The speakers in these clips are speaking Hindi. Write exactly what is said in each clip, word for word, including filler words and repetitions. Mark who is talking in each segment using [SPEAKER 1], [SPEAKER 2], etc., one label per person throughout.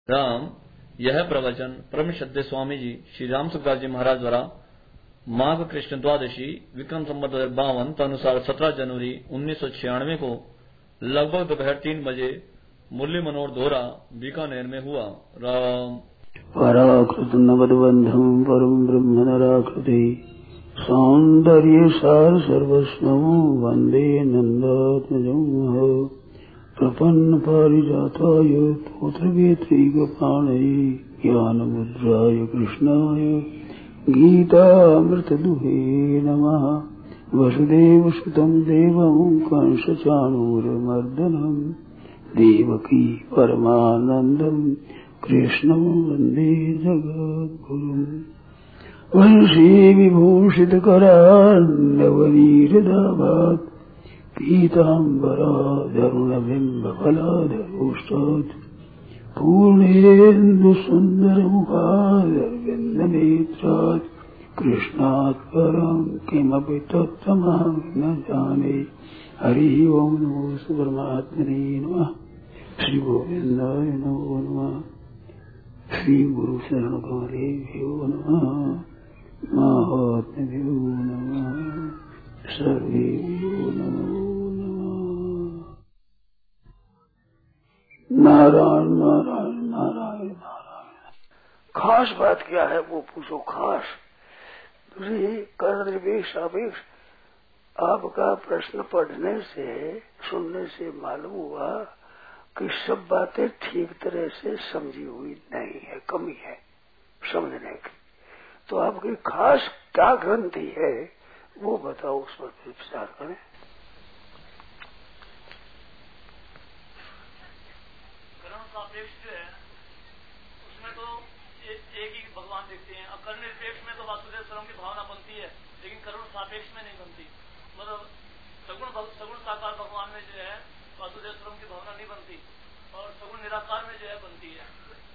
[SPEAKER 1] राम, यह प्रवचन परम श्रद्धेय स्वामी जी श्री राम सुखदास जी महाराज द्वारा माघ कृष्ण द्वादशी विक्रम संवत दो हजार बावन अनुसार सत्रह जनवरी उन्नीस सौ छियानवे को लगभग दोपहर तीन बजे मुरली मनोहर दोहरा बीकानेर में हुआ। राम।
[SPEAKER 2] पराकृत नवदबंधम परम ब्रह्म नराकृति सौंदर्य सार सर्वस्वम वंदे नंदात्मजं प्रपन्न पारिजाताय पुत्रवेत्रैकपाणये ज्ञानमुद्राय कृष्णाय गीतामृतदुहे नमः। वसुदेवसुतं देवं कंसचाणूरमर्दनं देवकी परमानन्दं कृष्णं वन्दे जगद्गुरुम्। वंशी विभूषितकरान्नवनीरदाभात् पीताम्बराधरुणबिम्बफलाधरोष्टात् पूर्णेन्दुसुन्दरमुखादरविन्दनेत्रात् कृष्णात् परं किमपि तत्त्वमहं न जाने। हरि ओं नमो परमात्मने नमः। श्री गोविन्दाय नमो नमः। श्री गुरु शरण कमलेभ्यो नमः। महात्म्यो नमः। सर्वेभ्यो नमो नमः। नारायण नारायण नारायण नारायण। खास बात क्या है वो पूछो। खास दूसरी कर्णनिरपेक्ष सापेक्ष आपका प्रश्न पढ़ने से सुनने से मालूम हुआ कि सब बातें ठीक तरह से समझी हुई नहीं है, कमी है समझने की। तो आपकी खास क्या ग्रंथि है वो बताओ, उस पर विचार करें।
[SPEAKER 3] कर्ण सापेक्ष जो है उसमें तो ए, एक ही भगवान देखते हैं। और कर्ण निरपेक्ष में तो वासुदेव स्वयं की भावना बनती है, लेकिन कर्ण सापेक्ष में नहीं बनती। मतलब सगुण सगुण साकार भगवान में जो है वासुदेव स्वयं की भावना नहीं बनती, और सगुण निराकार में जो है बनती है।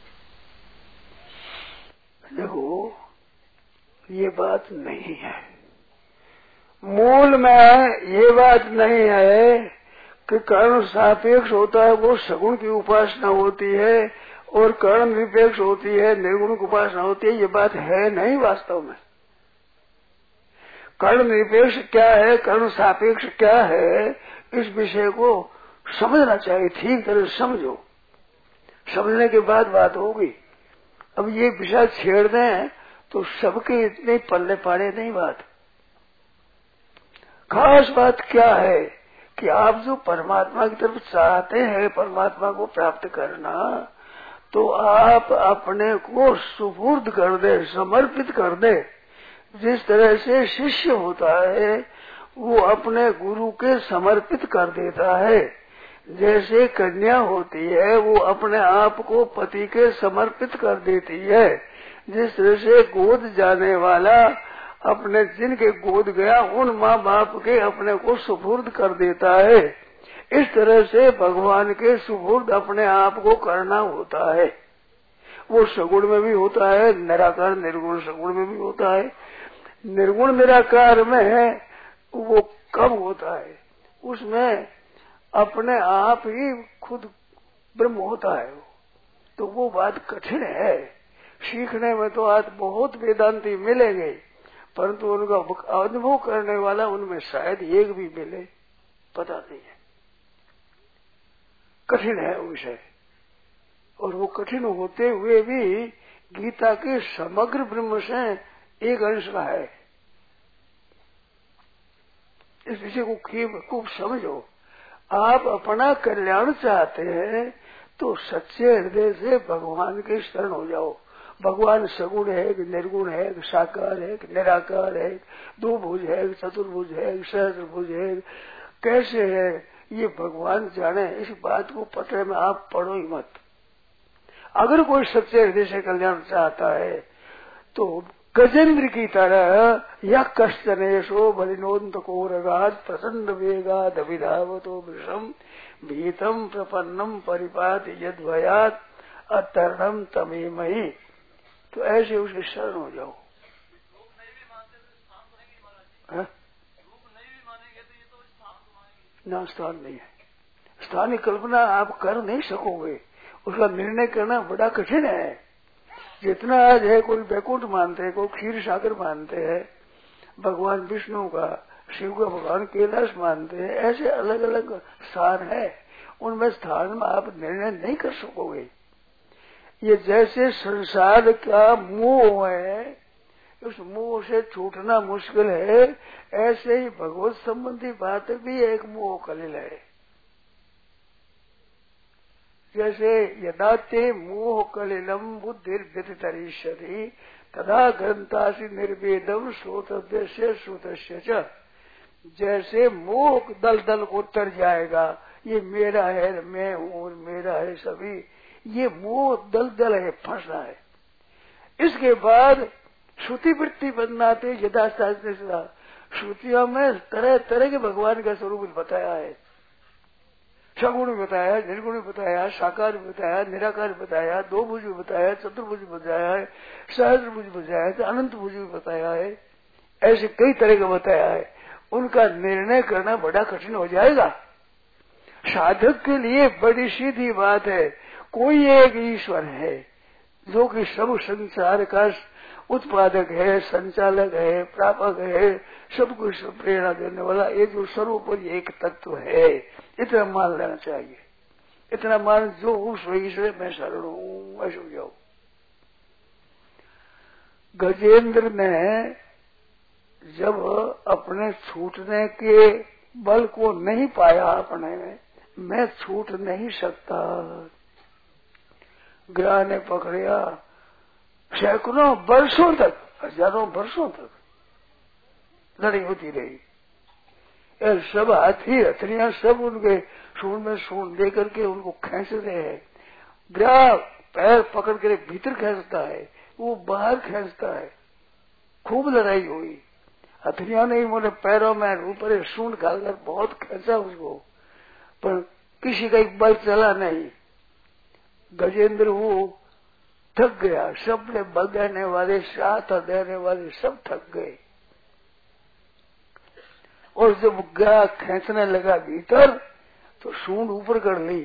[SPEAKER 2] देखो ये बात नहीं है, मूल में ये बात नहीं है कि कर्ण सापेक्ष होता है वो सगुण की उपासना होती है और कर्ण निरपेक्ष होती है निर्गुण की उपासना होती है। ये बात है नहीं वास्तव में। कर्ण निरपेक्ष क्या है, कर्ण सापेक्ष क्या है, इस विषय को समझना चाहिए। ठीक तरह से समझो, समझने के बाद बात होगी। अब ये विषय छेड़ दें तो सबके इतने पल्ले पाड़े नहीं बात। खास बात क्या है कि आप जो परमात्मा की तरफ चाहते हैं, परमात्मा को प्राप्त करना, तो आप अपने को सुपुर्द कर दे, समर्पित कर दे। जिस तरह से शिष्य होता है वो अपने गुरु के समर्पित कर देता है, जैसे कन्या होती है वो अपने आप को पति के समर्पित कर देती है, जिस तरह से गोद जाने वाला अपने जिनके गोद गया उन माँ बाप के अपने को सुपुर्द कर देता है, इस तरह से भगवान के सुपुर्द अपने आप को करना होता है। वो सगुण में भी होता है, निराकार निर्गुण सगुण में भी होता है। निर्गुण निराकार में वो कब होता है, उसमें अपने आप ही खुद ब्रह्म होता है। तो वो बात कठिन है, सीखने में तो आज बहुत वेदांती मिलेंगे, परंतु उनका अनुभव करने वाला उनमें शायद एक भी मिले, पता नहीं है। कठिन है विषय, और वो कठिन होते हुए भी गीता के समग्र ब्रह्म से एक अंश का है। इस विषय को खूब समझो। आप अपना कल्याण चाहते हैं तो सच्चे हृदय से भगवान के शरण हो जाओ। भगवान सगुण है कि निर्गुण है कि साकार है कि निराकार है, दो भुज है कि चतुर्भुज है कि सहस्त्रभुज है, कैसे है ये भगवान जाने। इस बात को पत्र में आप पढ़ो ही मत। अगर कोई सच्चे हृदय से कल्याण चाहता है तो गजेंद्र की तरह या कष्टनेशो बलिनोन्त कोरगाद प्रचंड वेगाद अभिधावतो वृषम भीतम प्रपन्नम परिपात यद भयात अतरणम तमेमहि। तो ऐसे उसके शरण हो जाओ। ना स्थान नहीं है, स्थान की कल्पना आप कर नहीं सकोगे। उसका निर्णय करना बड़ा कठिन है। जितना आज है, कोई बैकुंठ मानते हैं, कोई क्षीर सागर मानते हैं, भगवान विष्णु का, शिव का भगवान कैलाश मानते हैं, ऐसे अलग अलग स्थान है। उनमें स्थान में आप निर्णय नहीं कर सकोगे। ये जैसे संसार का मोह है, उस मोह से छूटना मुश्किल है, ऐसे ही भगवत संबंधी बात भी एक मोह कलिल है। जैसे यदा ते मोह कलिलम बुद्धिर व्यतितरिष्यति तदा ग्रंथासि निर्वेदम श्रोतव्य से श्रुतस्य च। जैसे मोह दल दल को तर जाएगा, ये मेरा है, मैं हूँ, मेरा है सभी, ये मोह दल दल है, फंसना है। इसके बाद श्रुति वृत्ति बनाते यदा शास्त्र सदा, श्रुतियों में तरह तरह के भगवान का स्वरूप बताया है। सगुण बताया, निर्गुण बताया, साकार बताया, निराकार बताया, दो भुज बताया, चतुर्भुज बताया है, सहस्र भुज बताया है, अनंत भुज बताया है। ऐसे कई तरह का बताया है। उनका निर्णय करना बड़ा कठिन हो जाएगा। साधक के लिए बड़ी सीधी बात है, कोई एक ईश्वर है जो कि सब संसार का उत्पादक है, संचालक है, प्रापक है, सब कुछ प्रेरणा देने वाला, ये जो सर्वोपरि एक तत्व है, इतना मान लेना चाहिए। इतना मान जो उस ईश्वर में शरण हूँ, ऐसा जाओ। गजेंद्र ने जब अपने छूटने के बल को नहीं पाया, अपने में मैं छूट नहीं सकता, ग्रह ने पकड़िया, सैकड़ों वर्षों तक, हजारों वर्षों तक लड़ाई होती रही। ये सब हाथी हथनियां सब उनके सूंड में सूंड दे करके उनको खींच रहे हैं। ग्रह पैर पकड़ कर भीतर खींचता है, वो बाहर खींचता है। खूब लड़ाई हुई। हथनियां ने उन्होंने पैरों में ऊपर सूंड खाकर बहुत खींचा उसको, पर किसी का एक बल चला नहीं। गजेंद्र वो थक गया, सब ने बल देने वाले, साथ देने वाले सब थक गए। और जब गया खींचने लगा भीतर, तो सूंड ऊपर कर ली।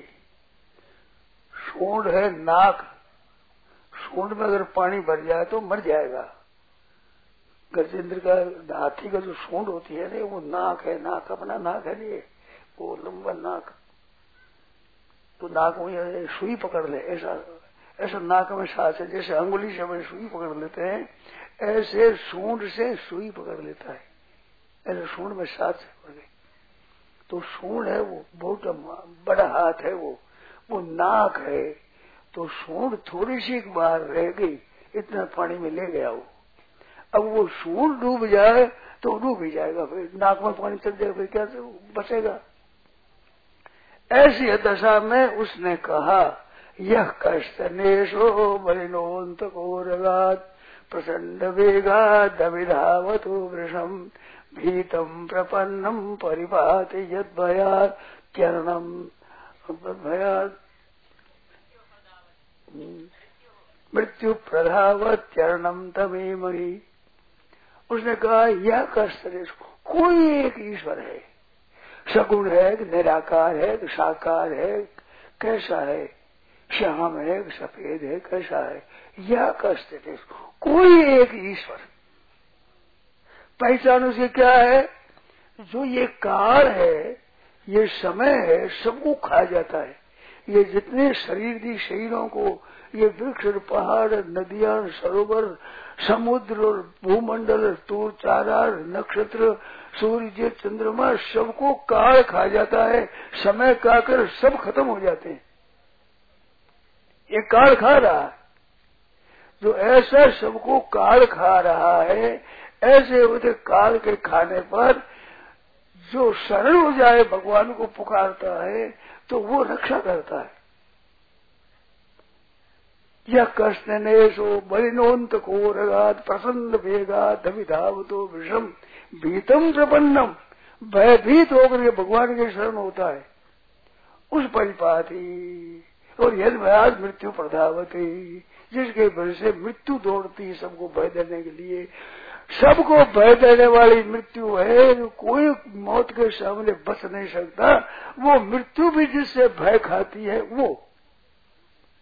[SPEAKER 2] सूंड है नाक, सूंड में अगर पानी भर जाए तो मर जाएगा। गजेंद्र का हाथी का जो सूंड होती है ना, वो नाक है, नाक अपना नाक है ये, वो लंबा नाक, तो नाक में सुई पकड़ ले, ऐसा ऐसा नाक में सांस है। जैसे अंगुली से हम सुई पकड़ लेते हैं, ऐसे सूंड से सुई पकड़ लेता है, ऐसे सूंड में सांस पकड़ गई। तो सूंड है वो बहुत बड़ा हाथ है, वो वो नाक है, तो सूंड थोड़ी सी बाहर रह गई, इतना पानी में ले गया वो। अब वो सूंड डूब जाए तो डूब ही जाएगा, फिर नाक में पानी चल जाएगा, फिर क्या बचेगा। ऐसी दशा में उसने कहा, यह कष्ट नेशो बलिनोन्त कोरगात प्रचंड वेगा दविधावतु वृषम भीतम प्रपन्नम परिपाति यद भयात चरणम भयात मृत्यु प्रधावत चरणम तमेमहि। उसने कहा यह कष्ट नेशो, कोई एक ईश्वर है, सगुण है, निराकार है, साकार है, कैसा है, श्याम है, सफेद है, कैसा है, यह कष्ट है। कोई एक ईश्वर, पहचान उसे क्या है, जो ये काल है, ये समय है, सबको खा जाता है। ये जितने शरीर दी शरीरों को, ये वृक्ष, पहाड़, नदियां, सरोवर, समुद्र और भूमंडल, तूर चारा, नक्षत्र, सूर्य, चंद्रमा, सबको काल खा जाता है। समय का कर सब खत्म हो जाते हैं। ये काल खा रहा है। जो ऐसा सबको काल खा रहा है, ऐसे होते काल के खाने पर जो शरण हो जाए, भगवान को पुकारता है, तो वो रक्षा करता है। यह कष्ट नेशो बलिनोन्त कोरगात प्रसन्न वेगात अभिधावतो विषम भीतम प्रपन्नम, भयभीत होकर के भगवान के शरण होता है, उस परिपाती। और यद भयात मृत्यु प्रधावती, जिसके भय से मृत्यु दौड़ती सबको भय देने के लिए। सबको भय देने वाली मृत्यु है, कोई मौत के सामने बच नहीं सकता। वो मृत्यु भी जिससे भय खाती है, वो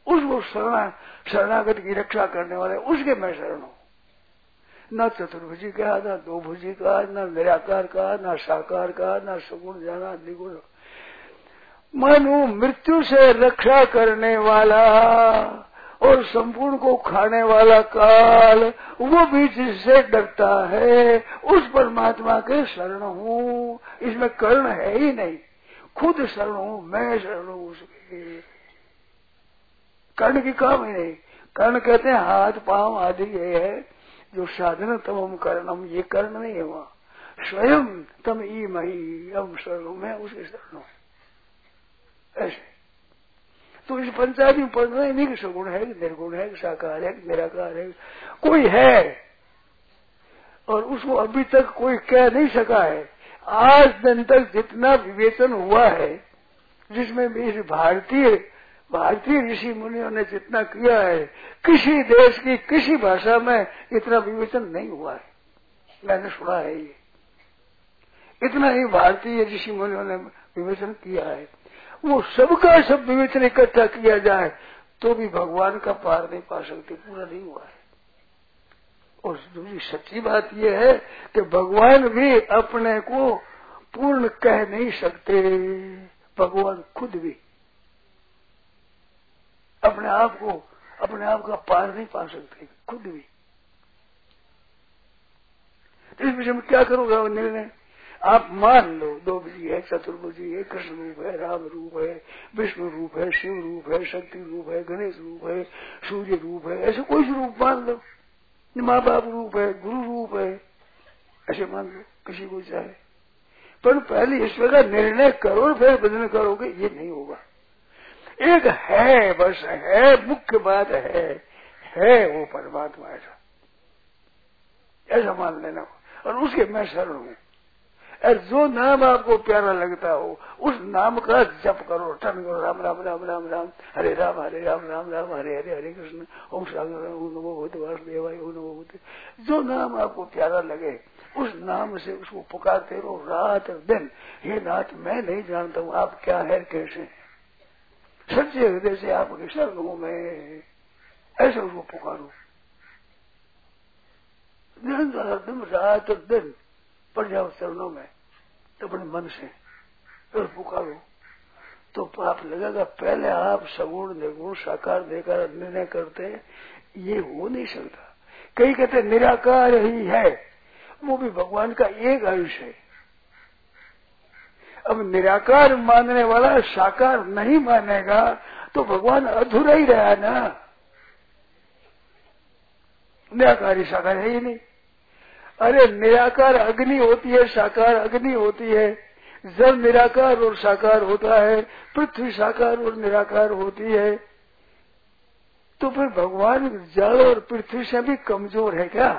[SPEAKER 2] उसको शरणा शरणागत की रक्षा करने वाले उसके मैं शरण हूँ। न चतुर्भुजी का, न दो भुजी का, न निराकार का, न साकार का, न सगुण जाना निगुण। मनु मृत्यु से रक्षा करने वाला और संपूर्ण को खाने वाला काल, वो भी जिससे डरता है उस परमात्मा के शरण हूँ। इसमें कर्ण है ही नहीं, खुद शरण हूँ, मैं शरण हूँ उसके। कर्ण की काम ही नहीं। कर्ण कहते हैं हाथ पांव आदि ये है जो साधन तम कर्णम, ये कर्ण नहीं है वहाँ। स्वयं तम ई मही हम शरण हूँ, मैं उसके शरण हूँ। ऐसे तो इस पंचायत में पढ़ना ही नहीं कि सगुण है कि निर्गुण है कि साकार है कि निराकार है, कोई है और उसको अभी तक कोई कह नहीं सका है। आज दिन तक जितना विवेचन हुआ है, जिसमें भी भारतीय भारतीय ऋषि मुनियों ने जितना किया है, किसी देश की किसी भाषा में इतना विवेचन नहीं हुआ है। मैंने सुना है ये, इतना ही भारतीय ऋषि मुनियों ने विवेचन किया है। वो सबका सब विवेचन इकट्ठा किया जाए तो भी भगवान का पार नहीं पा सकते, पूरा नहीं हुआ है। और दूसरी सच्ची बात यह है कि भगवान भी अपने को पूर्ण कह नहीं सकते। भगवान खुद भी अपने आप को अपने आप का पार नहीं पा सकते, खुद भी। तो इस विषय में क्या करोगे निर्णय? आप मान लो दो भुजी है, चतुर्भुजी है, कृष्ण रूप है, राम रूप है, विष्णु रूप है, शिव रूप है, शक्ति रूप है, गणेश रूप है, सूर्य रूप है, ऐसे कोई सी रूप मान लो। माँ बाप रूप है, गुरु रूप है, ऐसे मान लो किसी को चाहे। पर पहले ईश्वर का निर्णय करो फिर भजन करोगे, ये नहीं होगा। एक है, बस है, मुख्य बात है, है वो परमात्मा, ऐसा ऐसा मान लेना। और उसके मैं शरण हूँ। और जो नाम आपको प्यारा लगता हो उस नाम का जप करो, टन करो, राम राम राम राम राम, हरे राम हरे राम राम राम हरे हरे हरे कृष्ण, ओम सागर ओम नमो भगवते वासुदेवाय ओम नमो भगवते। जो नाम आपको प्यारा लगे उस नाम से उसको पुकारते रहो रात और दिन। हे नाथ, मैं नहीं जानता हूँ आप क्या है कैसे है, सच्चे हृदय से आपके शरण हूँ मैं, ऐसे उसको पुकारो दिन रात और दिन पड़ जाओ चरणों में अपने मन से और पुकारो। तो आप लगेगा पहले आप सगुण निर्गुण साकार देकर निर्णय करते, ये हो नहीं सकता। कई कहते निराकार ही है, वो भी भगवान का एक अंश है। अब निराकार मानने वाला साकार नहीं मानेगा तो भगवान अधूरा ही रहा ना। निराकार साकार है ही नहीं। अरे निराकार अग्नि होती है, साकार अग्नि होती है, जल निराकार और साकार होता है, पृथ्वी साकार और निराकार होती है। तो फिर भगवान जल और पृथ्वी से भी कमजोर है क्या?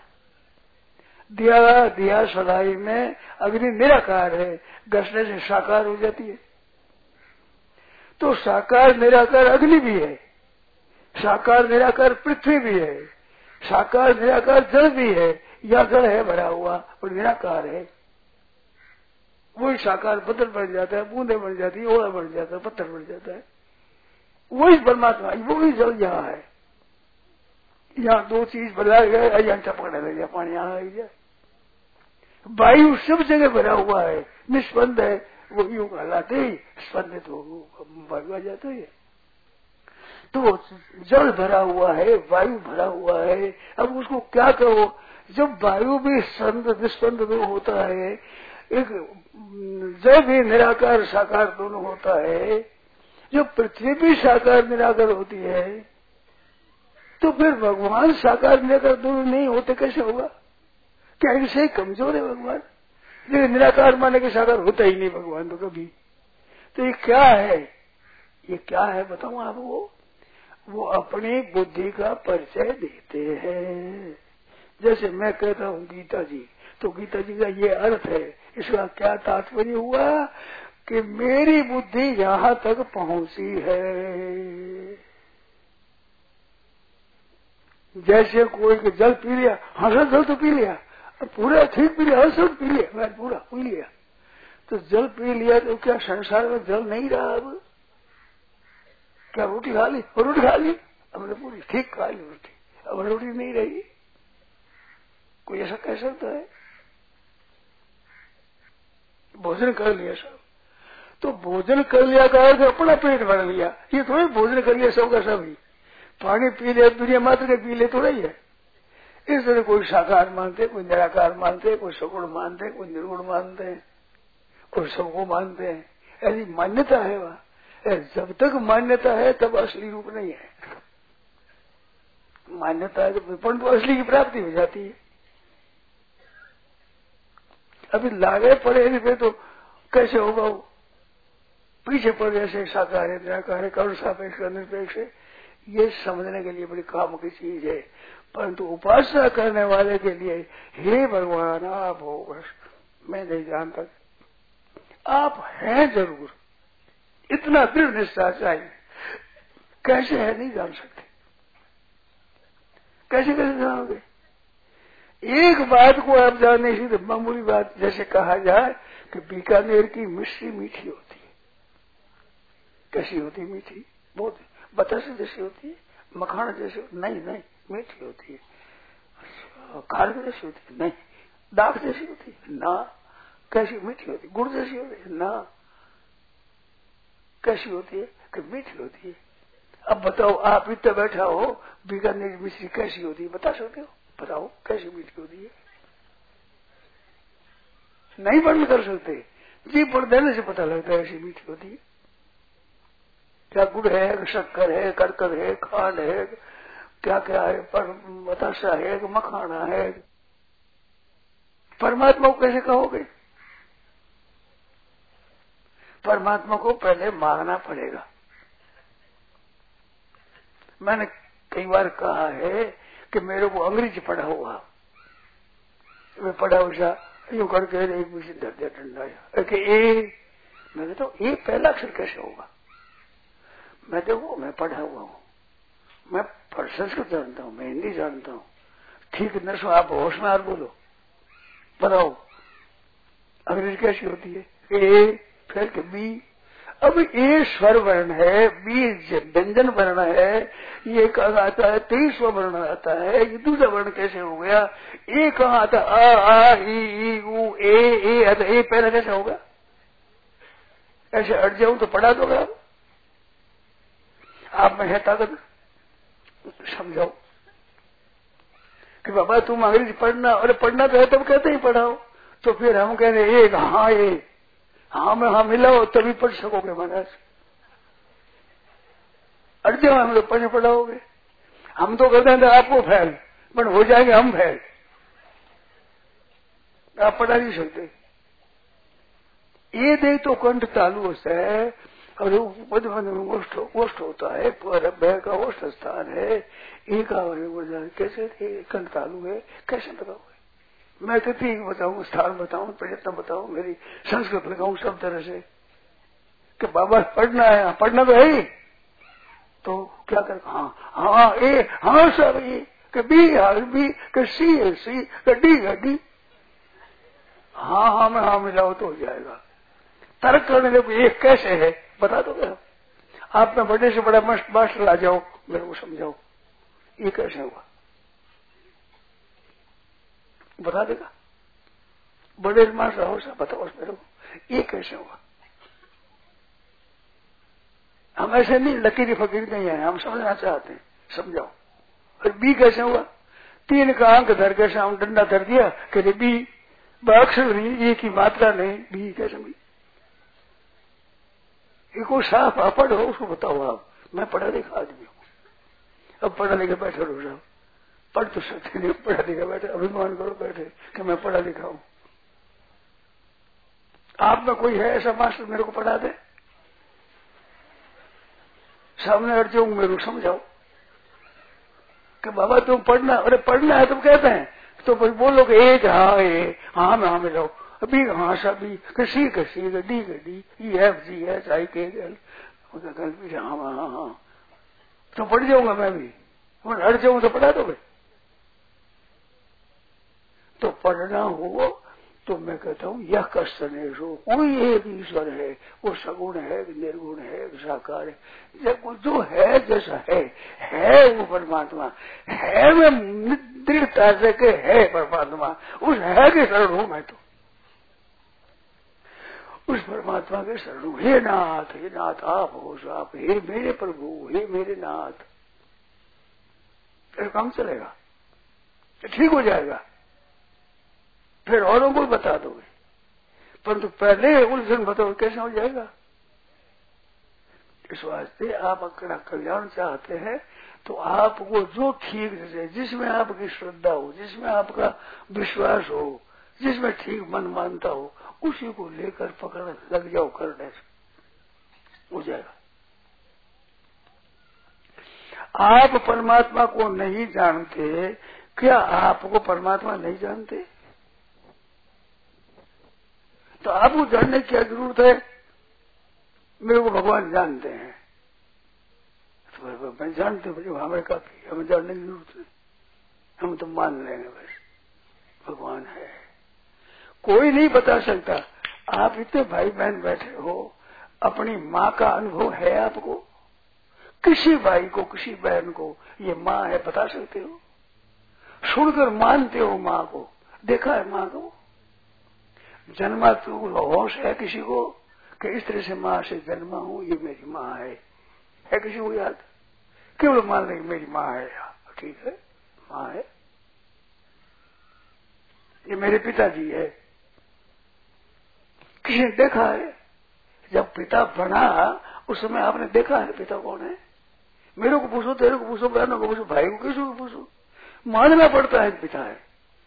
[SPEAKER 2] दिया दिया सलाई में अग्नि निराकार है, घसने से साकार हो जाती है। तो साकार निराकार अग्नि भी है, साकार निराकार पृथ्वी भी है, साकार निराकार जल भी है। या जल है भरा हुआ और निराकार है, वही साकार पत्थर बन जाता है, बूंदे बन जाती है, ओला बन जाता है, पत्थर बन जाता है। वही परमात्मा, वही जल यहाँ है। यहाँ दो चीज बदला गए, यहाँ टपकने लग जाए, पानी यहाँ आ जाए। वायु सब जगह भरा हुआ है, निष्पन्द है, वो यूं हलाते ही स्पंदित हो वायु आ जाता है। तो जल भरा हुआ है, वायु भरा हुआ है। अब उसको क्या करो? जब वायु भी निस्पंद होता है, एक जब भी निराकार साकार दोनों होता है, जब पृथ्वी भी साकार निराकार होती है, तो फिर भगवान साकार निराकार दोनों नहीं होते कैसे होगा? क्या ऐसे ही कमजोर है भगवान? ये निराकार माने के साकार होता ही नहीं भगवान तो कभी। तो ये क्या है? ये क्या है बताऊं आपको? वो अपनी बुद्धि का परिचय देते हैं। जैसे मैं कहता हूँ गीता जी, तो गीता जी का ये अर्थ है। इसका क्या तात्पर्य हुआ कि मेरी बुद्धि यहाँ तक पहुंची है। जैसे कोई जल पी लिया, हाँ सर जल तो पी लिया, पूरा ठीक पी लिया, हर सब पी लिया, मैं पूरा पी लिया। तो जल पी लिया तो क्या संसार में जल नहीं रहा? अब क्या रोटी खा ली? रोटी खा ली हमने पूरी, ठीक खा ली रोटी, अब रोटी नहीं रही। कोई ऐसा कह सकता है? भोजन कर लिया सब, तो भोजन कर लिया का अर्थ अपना पेट भर लिया, ये थोड़ी भोजन कर लिया सब का सब ही। पानी पी ले दुनिया मात्र के पी ले तो नहीं है। इस तरह कोई साकार मानते, कोई निराकार मानते, कोई सगुण मानते, कोई निर्गुण मानते हैं, कोई सबको मानते हैं। ऐसी मान्यता है वहां। जब तक मान्यता है तब असली रूप नहीं है। मान्यता है तो परंतु असली की प्राप्ति हो जाती है। अभी लागे पड़े पे तो कैसे होगा वो? पीछे पड़ जैसे साकार है, निराकार है, करुण सापेक्ष निरपेक्ष है, ये समझने के लिए बड़ी काम की चीज है। परंतु उपासना करने वाले के लिए, हे भगवान आप हो, बस मैं नहीं जानता, आप हैं जरूर, इतना दृढ़ निष्ठा चाहिए। कैसे है नहीं जान सकते, कैसे कैसे जानोगे? एक बात को आप जानने से तो मामूली बात, जैसे कहा जाए कि बीकानेर की मिश्री मीठी होती है। कैसी होती? मीठी, बहुत बतासे जैसी होती है, मखाना जैसी? नहीं नहीं, मीठी होती है। खाड़ जैसी होती है? नहीं। दाग जैसी होती है? ना। कैसी मीठी होती? गुड़ जैसी होती है? ना। कैसी होती है? कि मीठी होती है। अब बताओ, आप इतना बैठा हो, बीकानेर मिश्री कैसी होती है बता सकते हो? बताओ कैसी मीठी होती है? नहीं वर्णन कर सकते, जी पर देने से पता लगता है ऐसी मीठी होती है। क्या गुड़ है, शक्कर है, करकर है, खांड है, क्या क्या है, पर बताशा है, मखाना है। परमात्मा को कैसे कहोगे? परमात्मा को पहले मांगना पड़ेगा। मैंने कई बार कहा है कि मेरे को अंग्रेजी पढ़ा हुआ, मैं पढ़ा हुआ यूं करके एक मुझे धर दिया डंडा कि ए, मैं कहता हूँ ए पहला अक्षर कैसे होगा? मैं देखो मैं पढ़ा हुआ हूँ, मैं संस्कृत जानता हूँ, मैं हिंदी जानता हूँ, ठीक न सो आप होशमें बोलो, बताओ अंग्रेजी कैसी होती है? ए फिर के बी। अब ए स्वर वर्ण है, बी व्यंजन वर्ण है, ये कहाँ आता है? तेईसवा वर्ण आता है, ये दूसरा वर्ण कैसे हो गया? ए कहाँ आता? आ आ ई ई उ ए ए आता, ए पहला कैसे होगा? ऐसे हट जाऊं तो पढ़ा दोगे आप? आप में है ताकत, समझाओ कि बाबा तुम अंग्रेजी पढ़ना, अरे पढ़ना तो है तब कहते ही पढ़ाओ। तो फिर हम कह रहे एक हाँ ए हाँ में हाँ मिलाओ तभी पढ़ सकोगे महाराज। अट जाओ हम लोग पढ़ने पढ़ाओगे। हम तो कहते हैं आपको फैल, पर हो जाएंगे हम फैल, आप पढ़ा नहीं सकते। ये दे तो कंठ तालु है और ओष्ठ होता है, पर का ओष्ठ स्थान है, एक कैसे कंठ तालु है, कैसे बताओगे? मैं तिथि बताऊं, स्थान बताऊं, प्रयत्न बताऊं, मेरी संस्कृत लगाऊं सब तरह से कि बाबा पढ़ना है, पढ़ना तो है ही, तो क्या कर? हाँ हाँ ए हाँ सर ये कि बी हाँ बी कि सी है सी कि डी है डी, हाँ हाँ में हाँ मिलाओ तो हो जाएगा। तर्क करने लगे एक कैसे है बता दो क्या? आप में बड़े से बड़ा मस्त मास्टर ला जाओ, मेरे को समझाओ ये कैसे हुआ, बता देगा। बड़े मास्टर हो सब बताओ मेरे को ये कैसे हुआ? हम ऐसे नहीं लकीरी फकीर नहीं है, हम समझना चाहते हैं, समझाओ। और बी कैसे हुआ? तीन का अंक धर के हम डंडा धर दिया कि बी अक्षर नहीं, एक ही मात्रा नहीं, बी कैसे हुई? ये कोई साफ अपढ़ हो उसको बताओ आप। मैं पढ़ा लिखा आदमी हूँ, अब पढ़ा लिखा बैठे रो जाओ, पढ़ तो सकते नहीं, पढ़ा लिखा बैठे, अभिमान करो बैठे कि मैं पढ़ा लिखा हूँ। आप में कोई है ऐसा मास्टर मेरे को पढ़ा दे? सामने हट जाऊं, मेरे को समझाओ कि बाबा तुम पढ़ना, अरे पढ़ना है तुम कहते हैं तो भाई बोलो कि एक हाँ ए हाँ में हाँ मिलाओ, बी हाँ सा बी कि सी का सी का डी का D E F G H I K L हाँ हाँ हाँ तो पढ़ जाऊंगा मैं भी, हट जाऊंगा तो पढ़ा दोगे? तो पढ़ना हो तो मैं कहता हूँ यह कष्टनेश हो, कोई एक ईश्वर है, वो सगुण है, निर्गुण है, साकार है, जब जो है जैसा है, है वो परमात्मा है, मैं दृढ़ता से के है परमात्मा, उस है के शरण हूँ मैं तो, उस परमात्मा के शरण हूँ। हे नाथ, हे नाथ आप हो आप, हे मेरे प्रभु, हे मेरे नाथ, फिर काम चलेगा, ठीक हो जाएगा, फिर औरों को बता दोगे, परंतु पहले उलझन बताओ कैसे हो जाएगा। इस वास्ते आप अपना कल्याण चाहते हैं तो आपको जो ठीक है, जिसमें आपकी श्रद्धा हो, जिसमें आपका विश्वास हो, जिसमें ठीक मन मानता हो, उसी को लेकर पकड़ लग जाओ, करने से हो जाएगा। आप परमात्मा को नहीं जानते, क्या आपको परमात्मा नहीं जानते? तो आपको जानने की क्या जरूरत है? मेरे को भगवान जानते हैं, तो मैं जानते हूँ, हमें काफी, हमें जानने की जरूरत है, हम तो मान लेंगे बस भगवान है। कोई नहीं बता सकता। आप इतने भाई बहन बैठे हो, अपनी माँ का अनुभव है आपको? किसी भाई को, किसी बहन को ये माँ है बता सकते हो? सुनकर मानते हो माँ को? देखा है माँ को? जन्मा तो होश है किसी को कि इस तरह से माँ से जन्मा हूँ, ये मेरी माँ है? है किसी को याद? केवल मान लेंगे मेरी माँ है, ठीक है माँ है, ये मेरे पिताजी है। किसी ने देखा है? जब पिता बना उस समय आपने देखा है पिता कौन है? मेरे को पूछो, तेरे को पूछो, बहनों को पूछो, भाई को किसी को पूछो, मानना पड़ता है पिता है।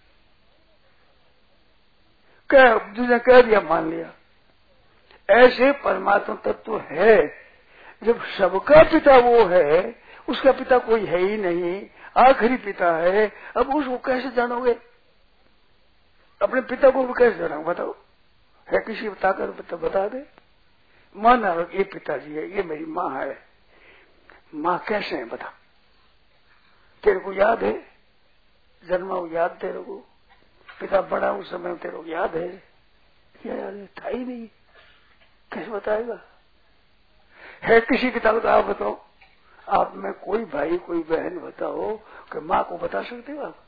[SPEAKER 2] क्या जिसने कह दिया मान लिया। ऐसे परमात्मा तत्व है, जब सबका पिता वो है, उसका पिता कोई है ही नहीं, आखिरी पिता है, अब उसको कैसे जानोगे? अपने पिता को भी कैसे जानोगे बताओ? है किसी बताकर पिता बता दे, माना ये पिताजी है, ये मेरी माँ है। माँ कैसे है बता? तेरे को याद है? जन्मा हो याद तेरे को? पिता बड़ा उस समय तेरे को याद है? क्या याद है? था ही नहीं, कैसे बताएगा? है किसी पिता को? तो आप बताओ, आप में कोई भाई कोई बहन बताओ कि माँ को बता सकते हो आप?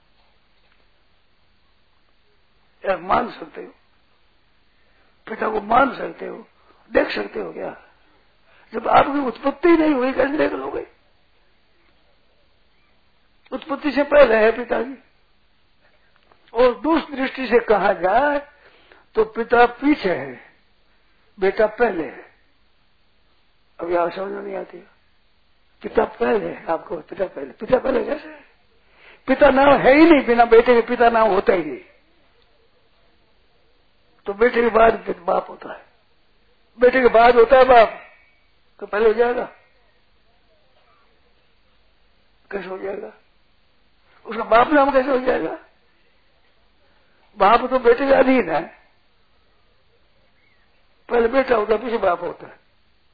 [SPEAKER 2] या मान सकते हो? पिता को मान सकते हो? देख सकते हो क्या? जब आपकी उत्पत्ति नहीं हुई कैसे देख लोगे? उत्पत्ति से पहले है पिताजी। और दूसरी दृष्टि से कहा जाए तो पिता पीछे है, बेटा पहले है। अब यहां समझ में नहीं आती। पिता पहले है, आपको पिता पहले, पिता पहले कैसे है? पिता नाम है ही नहीं, बिना बेटे के पिता नाम होता ही नहीं। तो बेटे के बाद बाप होता है, बेटे के बाद होता है बाप, तो पहले हो जाएगा? कैसे हो जाएगा? उसका बाप नाम कैसे हो जाएगा? बाप तो बेटे के अधीन है, पहले बेटा होता है पीछे बाप होता है।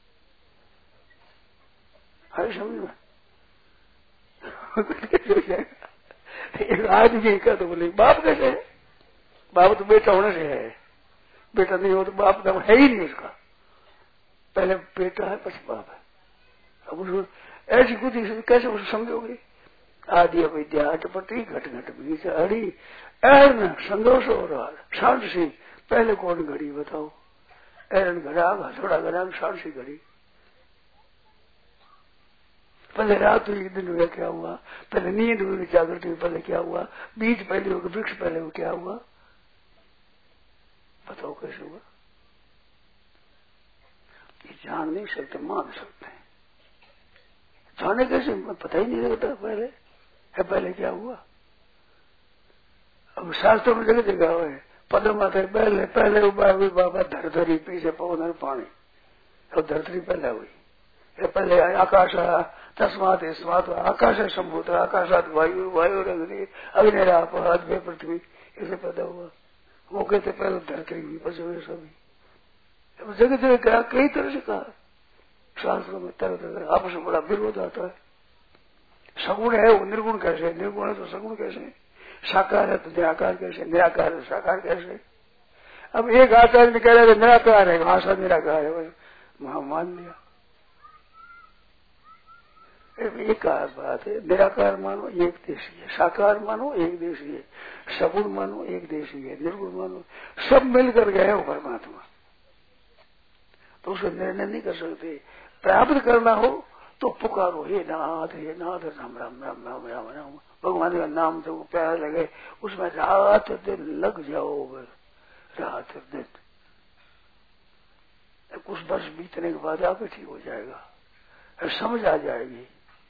[SPEAKER 2] हर समझ में कैसे हो जाएगा? एक आदमी का तो बोले बाप कैसे है? बाप तो बेटा होने से है, बेटा नहीं हो तो बाप नाम है ही नहीं उसका। पहले बेटा है पीछे बाप है। अब उसको ऐसी कुछ कैसे उसको समझोगे? आदि विद्या अटपटी घट घट बीच अड़ी एन संतोष और शांत सी, पहले कौन घड़ी बताओ? एरन घड़ा हथौड़ा घड़ा शांत सी घड़ी। पहले रात हुई दिन हुआ क्या हुआ? पहले नींद हुई जागृति हुई पहले क्या हुआ? बीज पहले हुआ, वृक्ष पहले हुआ, क्या हुआ बताओ कैसे हुआ? ये जान नहीं सकते, मान सकते हैं। जाने कैसे? पता ही नहीं लगता पहले है पहले क्या हुआ। अब शास्त्रों में जगह जगह है पदम आते पहले पहले हुई बाबा धरधरी पीछे पवन पानी, और धरधरी पहले हुई, पहले आकाश तस्मात स्मात आकाश संभूत आकाशात वायु वायु अग्नि अग्निराप अद्भय पृथ्वी, ऐसे पैदा हुआ। वो कहते पहले धरती हुई पशु सभी जगह जगह कहा, कई तरह से कहा शास्त्रों में, तरह तरह आपस में बड़ा विरोध आता है। सगुण है वो निर्गुण कैसे? निर्गुण है तो सगुण कैसे? साकार है तो निराकार कैसे? निराकार है तो साकार कैसे? अब एक आचार्य ने कह रहे निराकार है, भाषा निराकार है, वहां मान लिया। एक बात है, निराकार मानो एक देशी है, साकार मानो एक देशी है, सगुण मानो एक देशी है, निर्गुण मानो, सब मिलकर गए हो परमात्मा। तो उसका निर्णय नहीं कर सकते। प्राप्त करना हो तो पुकारो, हे नाथ हे नाथ, राम राम राम राम राम राम, भगवान का नाम जो प्यारा लगे उसमें रात दिन लग जाओ, रात दिन। कुछ वर्ष बीतने के बाद आप ठीक हो जाएगा, समझ आ जाएगी।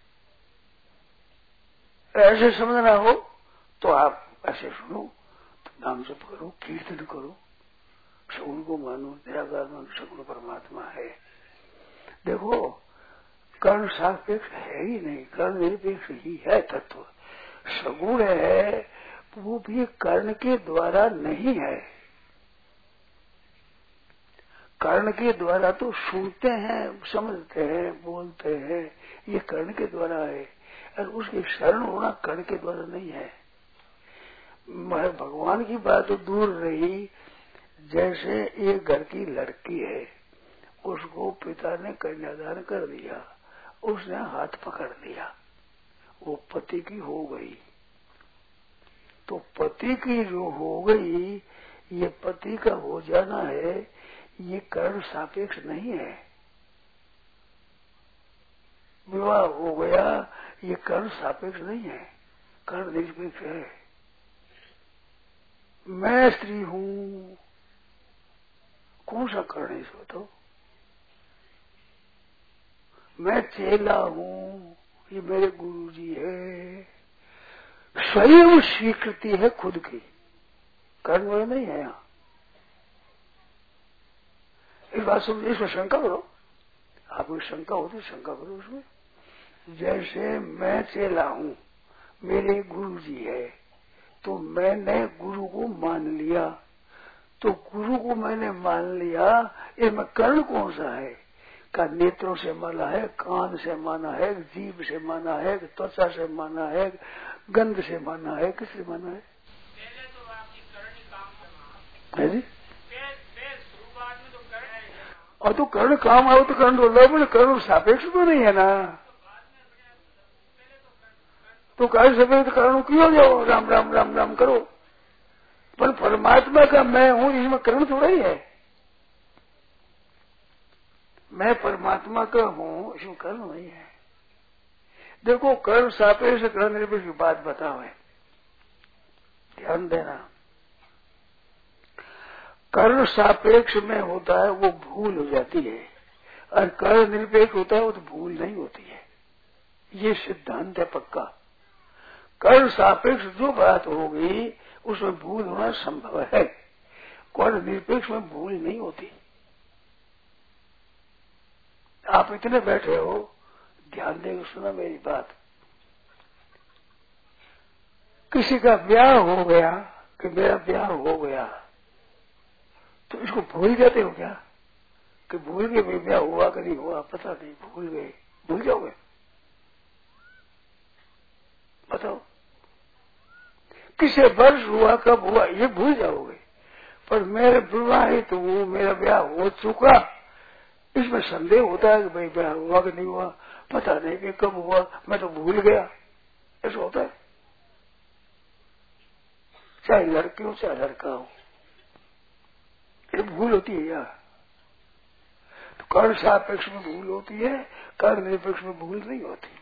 [SPEAKER 2] ऐसे समझना हो तो आप ऐसे सुनो, तो नाम जप करो, कीर्तन करो, सगुण को मानो, निराकार मानो, सगुण परमात्मा है। देखो कर्ण सापेक्ष है ही नहीं, कर्ण निरपेक्ष ही है तत्व। सगुण है वो भी कर्ण के द्वारा नहीं है। कर्ण के द्वारा तो सुनते हैं, समझते हैं, बोलते हैं, ये कर्ण के द्वारा है, और उसकी शरण होना कर्ण के द्वारा नहीं है। भगवान की बात तो दूर रही, जैसे एक घर की लड़की है, उसको पिता ने कन्यादान कर दिया, उसने हाथ पकड़ लिया, वो पति की हो गई। तो पति की जो हो गई, ये पति का हो जाना है, ये कर्ण सापेक्ष नहीं है। विवाह हो गया, ये कर्ण सापेक्ष नहीं है, कर्ण निरपेक्ष है। मैं स्त्री हूं, कौन सा कर्ण है इस बताओ? मैं चेला हूं, ये मेरे गुरुजी है। स्वयं स्वीकृति है खुद की, कर्ण वह नहीं है। यहाँ इस बात समझ, इसमें शंका करो, आपको शंका होती शंका करो उसमें। जैसे मैं चेला हूं, मेरे गुरु जी है, तो मैंने गुरु को मान लिया, तो गुरु को मैंने मान लिया, इसमें कर्ण कौन सा है? का नेत्रों से माना है, कान से माना है, जीभ से माना है, त्वचा से माना है, गंध से माना है, किससे माना है?
[SPEAKER 3] पहले तो आपकी कर्ण काम
[SPEAKER 2] है जी।
[SPEAKER 3] शुरुआत में तो कर्ण है,
[SPEAKER 2] और तो कर्ण काम आओ तो कर्ण बोल, कर्ण सापेक्ष तो नहीं है ना। तो कर्ण सफेद कर्ण क्यों जाओ, राम राम राम राम करो, पर परमात्मा का मैं हूं, इसमें कर्ण थोड़ा ही है। मैं परमात्मा का हूं, इसमें कर्ण नहीं है। देखो कर्ण सापेक्ष कर्ण निरपेक्ष की बात बताओ, है ध्यान देना। कर्ण सापेक्ष में होता है वो भूल हो जाती है, और कर्ण निरपेक्ष होता है वो तो भूल नहीं होती है। ये सिद्धांत है पक्का। कर्ण सापेक्ष जो बात होगी उसमें भूल होना संभव है, कर्ण निरपेक्ष में भूल नहीं होती। आप इतने बैठे हो, ध्यान देकर सुना मेरी बात। किसी का ब्याह हो गया कि मेरा ब्याह हो गया, तो इसको भूल जाते हो क्या? कि भूल गए भाई ब्याह हुआ कि नहीं हुआ, पता नहीं, भूल गए, भूल जाओगे? बताओ किसे वर्ष हुआ, कब हुआ, ये भूल जाओगे। पर मेरे विवाहित तो हूं, मेरा ब्याह हो चुका, इसमें संदेह होता है कि भाई ब्याह हुआ कि नहीं हुआ, पता नहीं कि कब हुआ, मैं तो भूल गया, ऐसा होता है। चाहे लड़की हो चाहे लड़का हो, ये भूल होती है यार। तो कर्ण सापेक्ष में भूल होती है, कर्ण निरपेक्ष में भूल नहीं होती।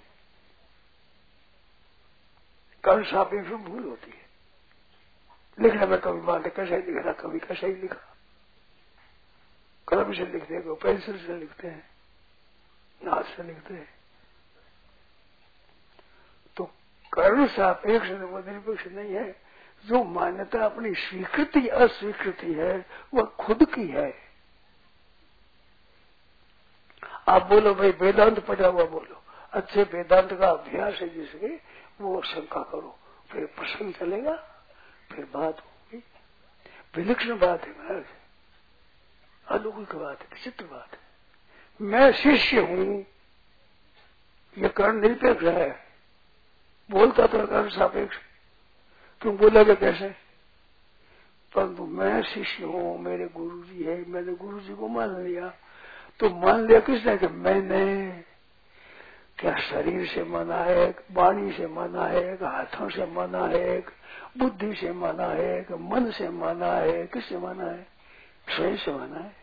[SPEAKER 2] कर्ण सापेक्ष में भूल होती है। लिखने में कभी मान कैसा ही लिखा, कभी कैसा ही लिखा, कलम से लिखते हैं, पेंसिल से लिखते हैं, हाथ से लिखते हैं। तो कर्ण सापेक्ष निरपेक्ष नहीं है। जो मान्यता अपनी स्वीकृति अस्वीकृति है वह खुद की है। आप बोलो भाई वेदांत पढ़ा हुआ बोलो, अच्छे वेदांत का अभ्यास है जिसके, वो शंका करो, फिर प्रसंग चलेगा, फिर बात होगी। विलक्षण बात है महाराज, अलौकिक बात है, विचित्र बात है। मैं शिष्य हूं, ये कर्ण निरपेक्ष है। बोलता तो कर्ण सापेक्ष, तुम बोलोगे कैसे? परंतु मैं शिष्य हूँ, मेरे गुरु जी है, मैंने गुरु जी को मान लिया। तो मान लिया किसने कि मैंने क्या शरीर से माना है, वाणी से माना है, हाथों से माना है, बुद्धि से माना है, मन से माना है, किससे माना है? स्वयं से माना है।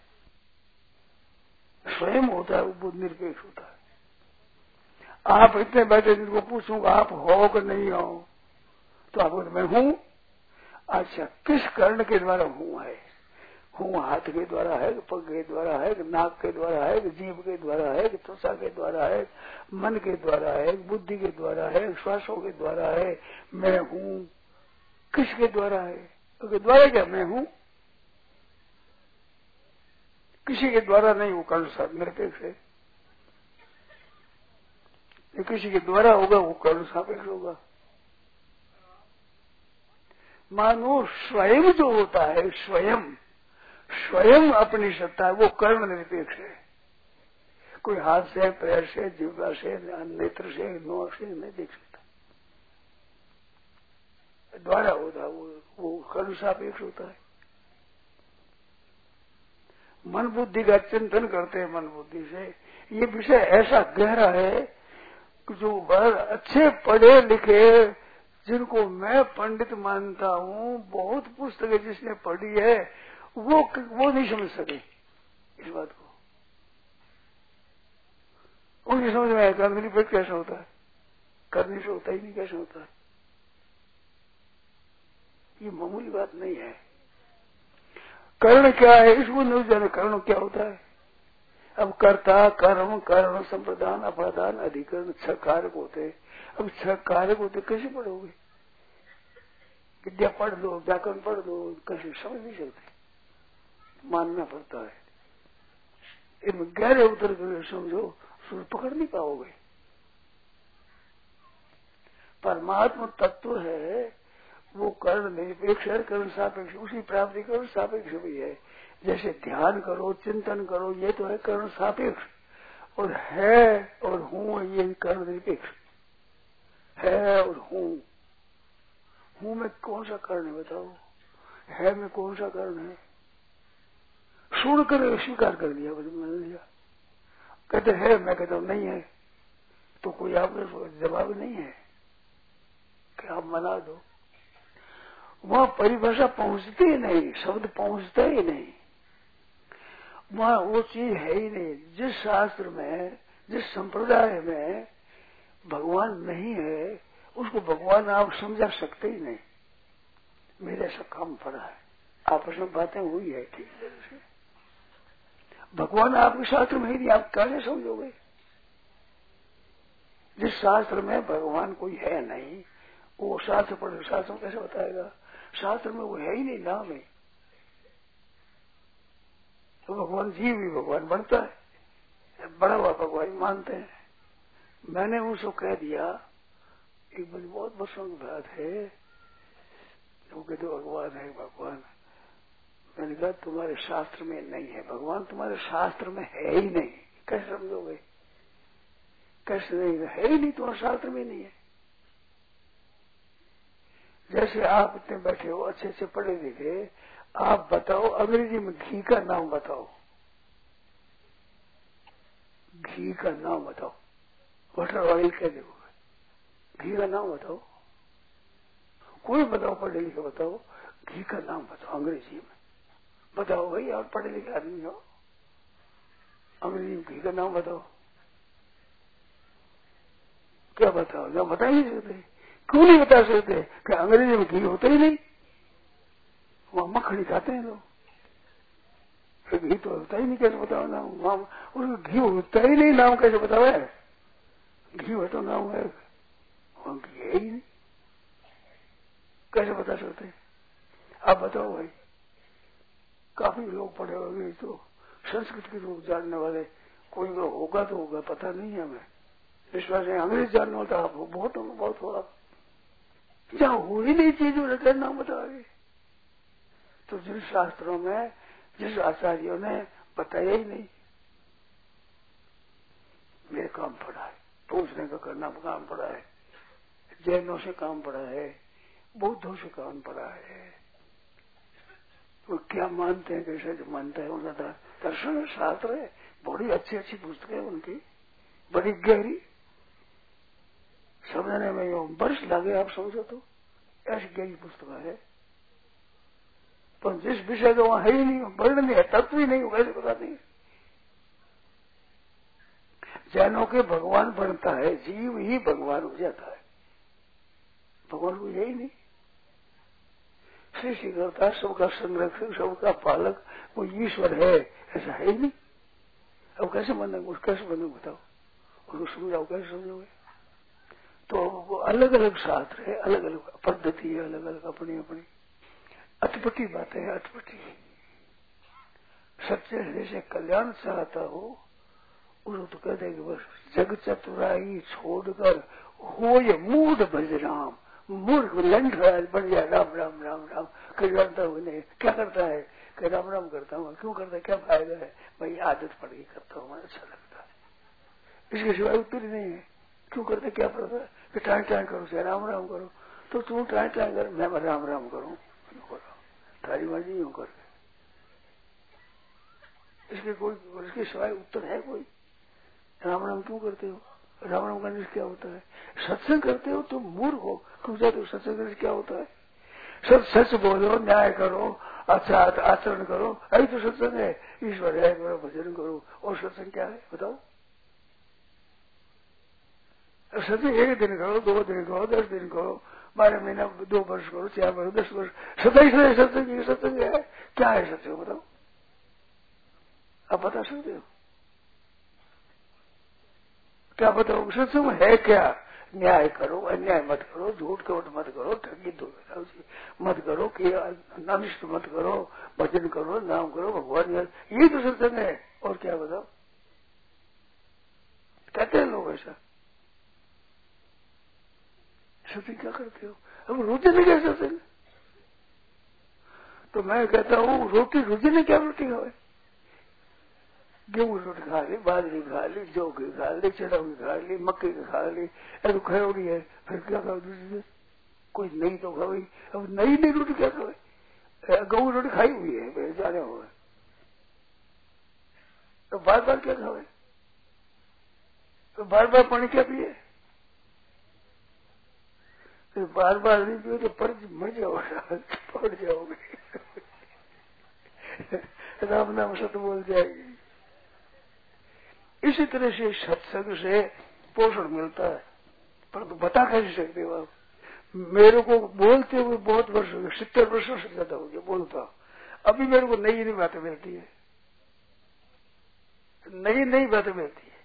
[SPEAKER 2] स्वयं होता है वो बुद्ध निरपेक्ष होता है। आप इतने बैठे जिनको पूछूंगा आप हो कि नहीं हो, तो आप मैं हूं। अच्छा, किस कर्ण के द्वारा हूं है? हूं हाथ के द्वारा है, पग के द्वारा है, नाक के द्वारा है, जीभ के द्वारा है, त्वचा के द्वारा है, मन के द्वारा है, बुद्धि के द्वारा है, श्वासों के द्वारा है। मैं हूं किसके द्वारा है? तो द्वारा क्या मैं हूं? किसी के द्वारा नहीं हूं। कर्ण साथ निरपेक्ष है। किसी के द्वारा होगा वो कर्ण सापेक्ष होगा। मानो स्वयं जो होता है, स्वयं स्वयं अपनी सत्ता है, वो कर्म निरपेक्ष है। कोई हाथ से, पैर से, जीवा से, नेत्र से, नौ से नहीं देख सकता। द्वारा होता है वो वो कर्म सापेक्ष होता है। मन बुद्धि का चिंतन करते हैं। मन बुद्धि से ये विषय ऐसा गहरा है कि जो बड़े अच्छे पढ़े लिखे, जिनको मैं पंडित मानता हूँ, बहुत पुस्तकें जिसने पढ़ी है, वो वो नहीं समझ सके इस बात को। उनकी समझ में आया कर्म निरपेक्ष कैसे होता है? करने से होता ही नहीं, कैसे होता है? ये मामूली बात नहीं है। कर्ण क्या है इसको नहीं जाने। कर्ण क्या होता है? अब कर्ता, कर्म, कर्ण, संप्रदान, अपादान, अधिकरण, छह कारक होते। अब छह कारक होते कैसे पढ़ोगे? विद्या पढ़ लो, व्याकरण पढ़ लो, कैसे समझ नहीं सकते, मानना पड़ता है। इनमें गहरे उतर कर समझो, सूर पकड़ नहीं पाओगे। परमात्मा तत्व है वो कर्ण निरपेक्ष है, कर्ण सापेक्ष, उसी प्राप्ति कर्ण सापेक्ष भी है। जैसे ध्यान करो, चिंतन करो, ये तो है कर्ण सापेक्ष। और है और हूं ये कर्ण निरपेक्ष है। और हूं हूं में कौन सा कर्ण है बताओ? है में कौन सा कर्ण है? सुन कर स्वीकार कर लिया, मान लिया। कहते है, मैं कहता हूं नहीं है, तो कोई आपका जवाब नहीं है कि आप मना दो। वहां परिभाषा पहुंचती ही नहीं, शब्द पहुंचता ही नहीं, वहां वो चीज है ही नहीं। जिस शास्त्र में, जिस संप्रदाय में भगवान नहीं है, उसको भगवान आप समझा सकते ही नहीं। मेरे से काम पड़ा है, आपस में बातें हुई है ठीक से। भगवान आपके शास्त्र में ही नहीं, आप कैसे समझोगे? जिस शास्त्र में भगवान कोई है नहीं, वो शास्त्र पढ़े, शास्त्र में कैसे बताएगा? शास्त्र में वो है ही नहीं, नाम है। तो भगवान जीव भी भगवान बनता है, बड़ा हुआ भगवान मानते हैं। मैंने उसको कह दिया, एक बड़ी बहुत वर्षों की बात है, वो कहते भगवान है भगवान। मैंने कहा तुम्हारे शास्त्र में नहीं है भगवान, तुम्हारे शास्त्र में है ही नहीं, कैसे समझोगे? कैसे नहीं है ही नहीं, तुम्हारे शास्त्र में नहीं है। जैसे आप इतने बैठे हो, अच्छे अच्छे पढ़े लिखे, आप बताओ अंग्रेजी में घी का नाम बताओ, घी का नाम बताओ, बटर ऑयल कह दोगे, घी का नाम बताओ, कोई बताओ, पढ़े लिखे बताओ, घी का नाम बताओ अंग्रेजी में बताओ। भाई आप पढ़े लिखे आदमी हो, अंग्रेजी में घी का नाम बताओ, क्या बताओ? ना बता ही नहीं सकते। क्यों नहीं बता सकते? कि अंग्रेजी में घी होता ही नहीं, वहां मक्खनी खाते हैं लोग, घी तो होता ही नहीं, कैसे बताओ नाम? वहां उसको घी होता ही नहीं, नाम कैसे बताओ? है घी हो तो नाम है, वहां घी है ही नहीं, कैसे बता सकते? आप बताओ भाई। काफी लोग पढ़े होंगे, तो संस्कृत के लोग जानने वाले कोई लोग होगा तो होगा, पता नहीं है हमें। विश्वास है अंग्रेज जानने वाला आप बहुत बहुत होगा, जहां हो ही नहीं चीज उनका नाम बताओगे। तो जिन शास्त्रों में, जिस आचार्यों ने बताया ही नहीं, मेरे काम पड़ा है, पूछने का करना काम पड़ा है, जैनों से काम पड़ा है, बौद्धों से काम पड़ा है, वो क्या मानते हैं, कैसे जो मानता है उनका दर्शन शास्त्र है, बड़ी अच्छी अच्छी पुस्तक है उनकी, बड़ी गहरी, समझने में वर्ष लगे आप समझो तो, ऐसी गहरी पुस्तक है। पर जिस विषय का वहां है ही नहीं, वर्ण नहीं है, तत्व ही नहीं हो, कैसे पता नहीं। जैनों के भगवान बनता है, जीव ही भगवान हो जाता है, भगवान को यही नहीं। सृष्टि करता, सबका संरक्षक, सबका पालक, वो ईश्वर है, ऐसा है ही नहीं। अब कैसे बनेंगे, उसको कैसे बनेंगे बताओ, उसको समझाओ, कैसे समझोगे। तो वो अलग अलग शास्त्र है, अलग अलग पद्धति है, अलग अलग अपनी अपनी अटपटी बातें हैं, अटपटी। सच्चे हृदय से कल्याण चाहता हो उसको तो कहते हैं कि बस जग चतुराई छोड़कर हो ये मूढ़ भज राम, मूर्ख लंड बन जाए राम राम राम राम, कहीं जानता हूँ नहीं क्या करता है, कि राम राम करता हूँ, क्यों करता है, क्या फायदा है, भाई आदत पड़ गई करता हूँ, अच्छा लगता है, इसके सिवाय उत्तर ही नहीं है। क्यों करते, क्या पड़ता है कि टाइम टाइम करो, चाहे राम राम करो, तो तू टाइम टाइम कर, मैं राम राम करूँ, तारी मर्जी यूं कर, इसके कोई इसके सिवाय उत्तर है कोई। राम राम क्यों करते हो, राम राम करने से क्या होता है, सत्संग करते हो तुम मूर्ख हो, क्यों जाते हो, सत्संग करने से क्या होता है, सच सच बोलो, न्याय करो, अच्छा आचरण करो, अरे तो सत्संग है, ईश्वर है करो, भजन करो, और सत्संग क्या है बताओ। सत्संग एक दिन करो, दो दिन करो, दस दिन करो, बारह महीना, दो वर्ष करो, चार वर्ष, दस वर्ष, सत्संग सत्संग सत्संग है, क्या है सत्संग बताओ, आप बता सकते हो, क्या बताओ सत्संग है क्या। न्याय करो, अन्याय मत करो, झूठ कपट मत करो, ठगी धोखा मत करो, कि अनिष्ट मत करो, भजन करो, नाम करो, भगवान यार, ये तो सत्संग है। और क्या बताओ, कहते हैं लोग ऐसा। सत्संग क्या करते हो, अब रोटी नहीं क्या सत्संग, तो मैं कहता हूँ रोटी रोटी ने क्या रोटी खाए, गेहूं रोटी खा ली, बाजरी खा ली, जौ की खा ली, चढ़ा की खा ली, मक्के की खा ली, अरे खरोड़ी है, फिर क्या खाओ दूसरी, कोई नई तो खाओ, अब नई नई रोटी क्या खाओ, गेहूं रोटी खाई हुई है जाने हुआ, तो बार बार क्या खाओ, तो बार बार पानी क्या पिए, तो बार बार नहीं पिए तो पर मर जाओगे, पड़ जाओगे, राम नाम सत्य बोल जाएगी। इसी तरह से सत्संग से पोषण मिलता है, परंतु तो बता कैसे सकते हो आप। मेरे को बोलते हुए बहुत वर्ष हो गए, सत्तर वर्षों से ज्यादा हो गया बोलता, अभी मेरे को नई नई बातें मिलती है, नई नई बातें मिलती है,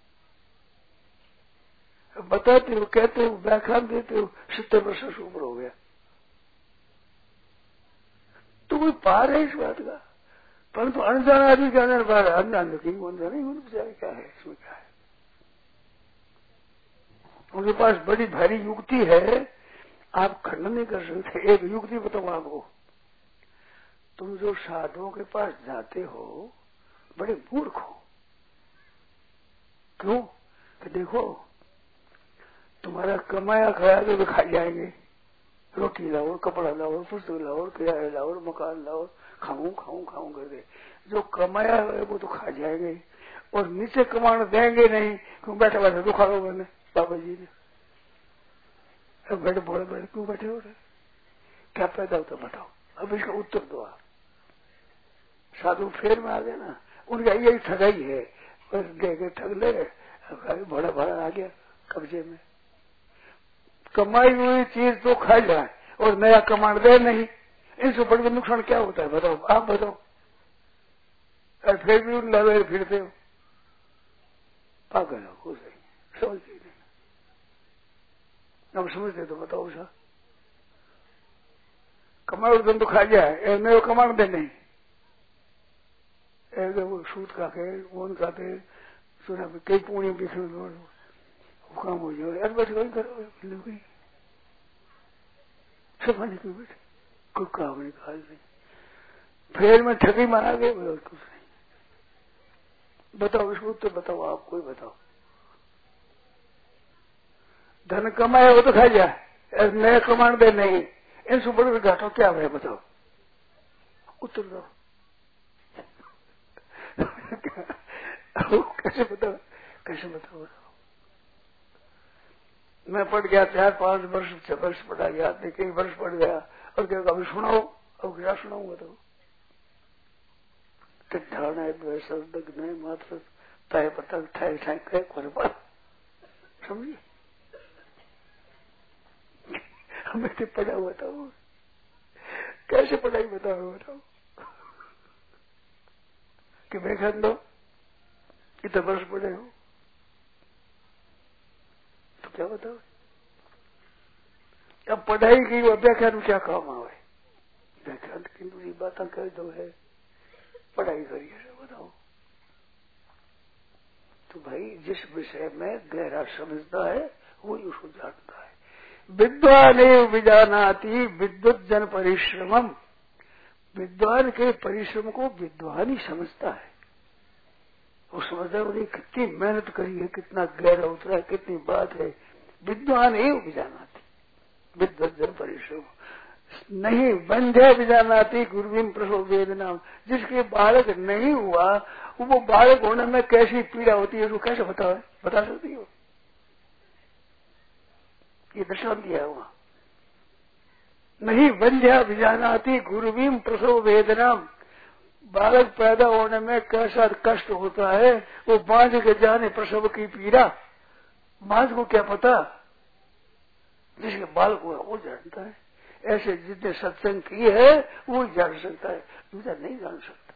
[SPEAKER 2] बताते हो, कहते हो, व्याख्यान देते हो, सत्तर वर्षों से ऊपर हो गया, तो कोई पार है इस बात का। परंतु अनजान आदमी क्या जान पा रहा है, अनजान की अनजान नहीं उनके बेचारे क्या है, इसमें क्या है, उनके पास बड़ी भारी युक्ति है, आप खंडन नहीं कर सकते। एक युक्ति बताऊं आपको, तुम जो साधुओं के पास जाते हो बड़े मूर्ख हो, क्यों कि देखो तुम्हारा कमाया खाया तो खा जाएंगे, रोटी लाओ, कपड़ा लाओ, पुस्तक लाओ, किराया लाओ, मकान लाओ, खाऊं खाऊं खाऊं कर दे, जो कमाया है वो तो खा जाएंगे, और नीचे कमाने देंगे नहीं, क्यों बैठे बैठे दुखा लो मैंने बाबा जी ने, अब बैठे बोले बैठे क्यों बैठे हो रहे, क्या पैदा होता बताओ, अब इसका उत्तर दो आप। साधु फेर में आ गए ना, उनका यही ठगाई है, बस दे के ठग ले, बड़ा बड़ा आ गया कब्जे में, कमाई हुई चीज तो खा जाए और नया कमांड दे नहीं, इनसे बढ़कर नुकसान क्या होता है बताओ, आप बताओ, और फिर भी उन लगे फिरते हो, पागल हो, खुश नहीं, समझते नहीं, अब समझते तो बताओ सा, कमाई धन तो खा जाए, नया कमांड दे नहीं, वो सूद खाते, वन खाते, सुना कई पुण्य बिखर वो काम हो जाए, अरे बस वही करो, सब नहीं क्यों बैठे, कोई काम नहीं, काज नहीं, फिर में ठगी मारा गए, और कुछ नहीं। बताओ इसको उत्तर बताओ, आप कोई बताओ, धन कमाए वो तो खा जाए, नया कमांड दे नहीं, इन सुपर घाटों क्या है बताओ, उतर दो। कैसे बताओ, कैसे बताओ? मैं पढ़ गया चार पांच वर्ष छह वर्ष पढ़ा गया, कई वर्ष पढ़ गया और क्या अभी सुनाओ, अब क्या सुनाऊंगा? तो ध्यान है शब्द में मात्र ताए पता ठाए ठाए कह कर पा समझिए। हमें तो पढ़ा हुआ था, कैसे पढ़ाई बताओ बताओ कि मैं खान दो इतने वर्ष पढ़े हो तो क्या बताओ? अब पढ़ाई की व्याख्यान में क्या काम आवे? व्याख्यान की दूसरी बातें कह दो है, पढ़ाई करिए बताओ। तो भाई जिस विषय में गहरा समझता है वही उसको जानता है। विद्वान एवं विजानाति विद्वत जन परिश्रमम। विद्वान के परिश्रम को विद्वान ही समझता है। वो समझता है उन्हें कितनी मेहनत करी है, कितना गहरा उतरा है, कितनी बात है। विद्वान एवं विजानाति विद्वत जन परिश्रम नहीं बंध्या विजानाति गुरुविम प्रसव वेदना। जिसके बालक नहीं हुआ वो बालक होने में कैसी पीड़ा होती है उसको कैसे बता बता सकती हो? ये दर्शान दिया है वहां। नहीं बंध्या विजानाति गुरुविम प्रसव वेदना। बालक पैदा होने में कैसा कष्ट होता है वो बांझ के जाने प्रसव की पीड़ा। बांझ को क्या पता, जिसके बालक हुआ वो जानता है। ऐसे जितने सत्संग किए है वो जान सकता है, दूसरा नहीं जान सकता।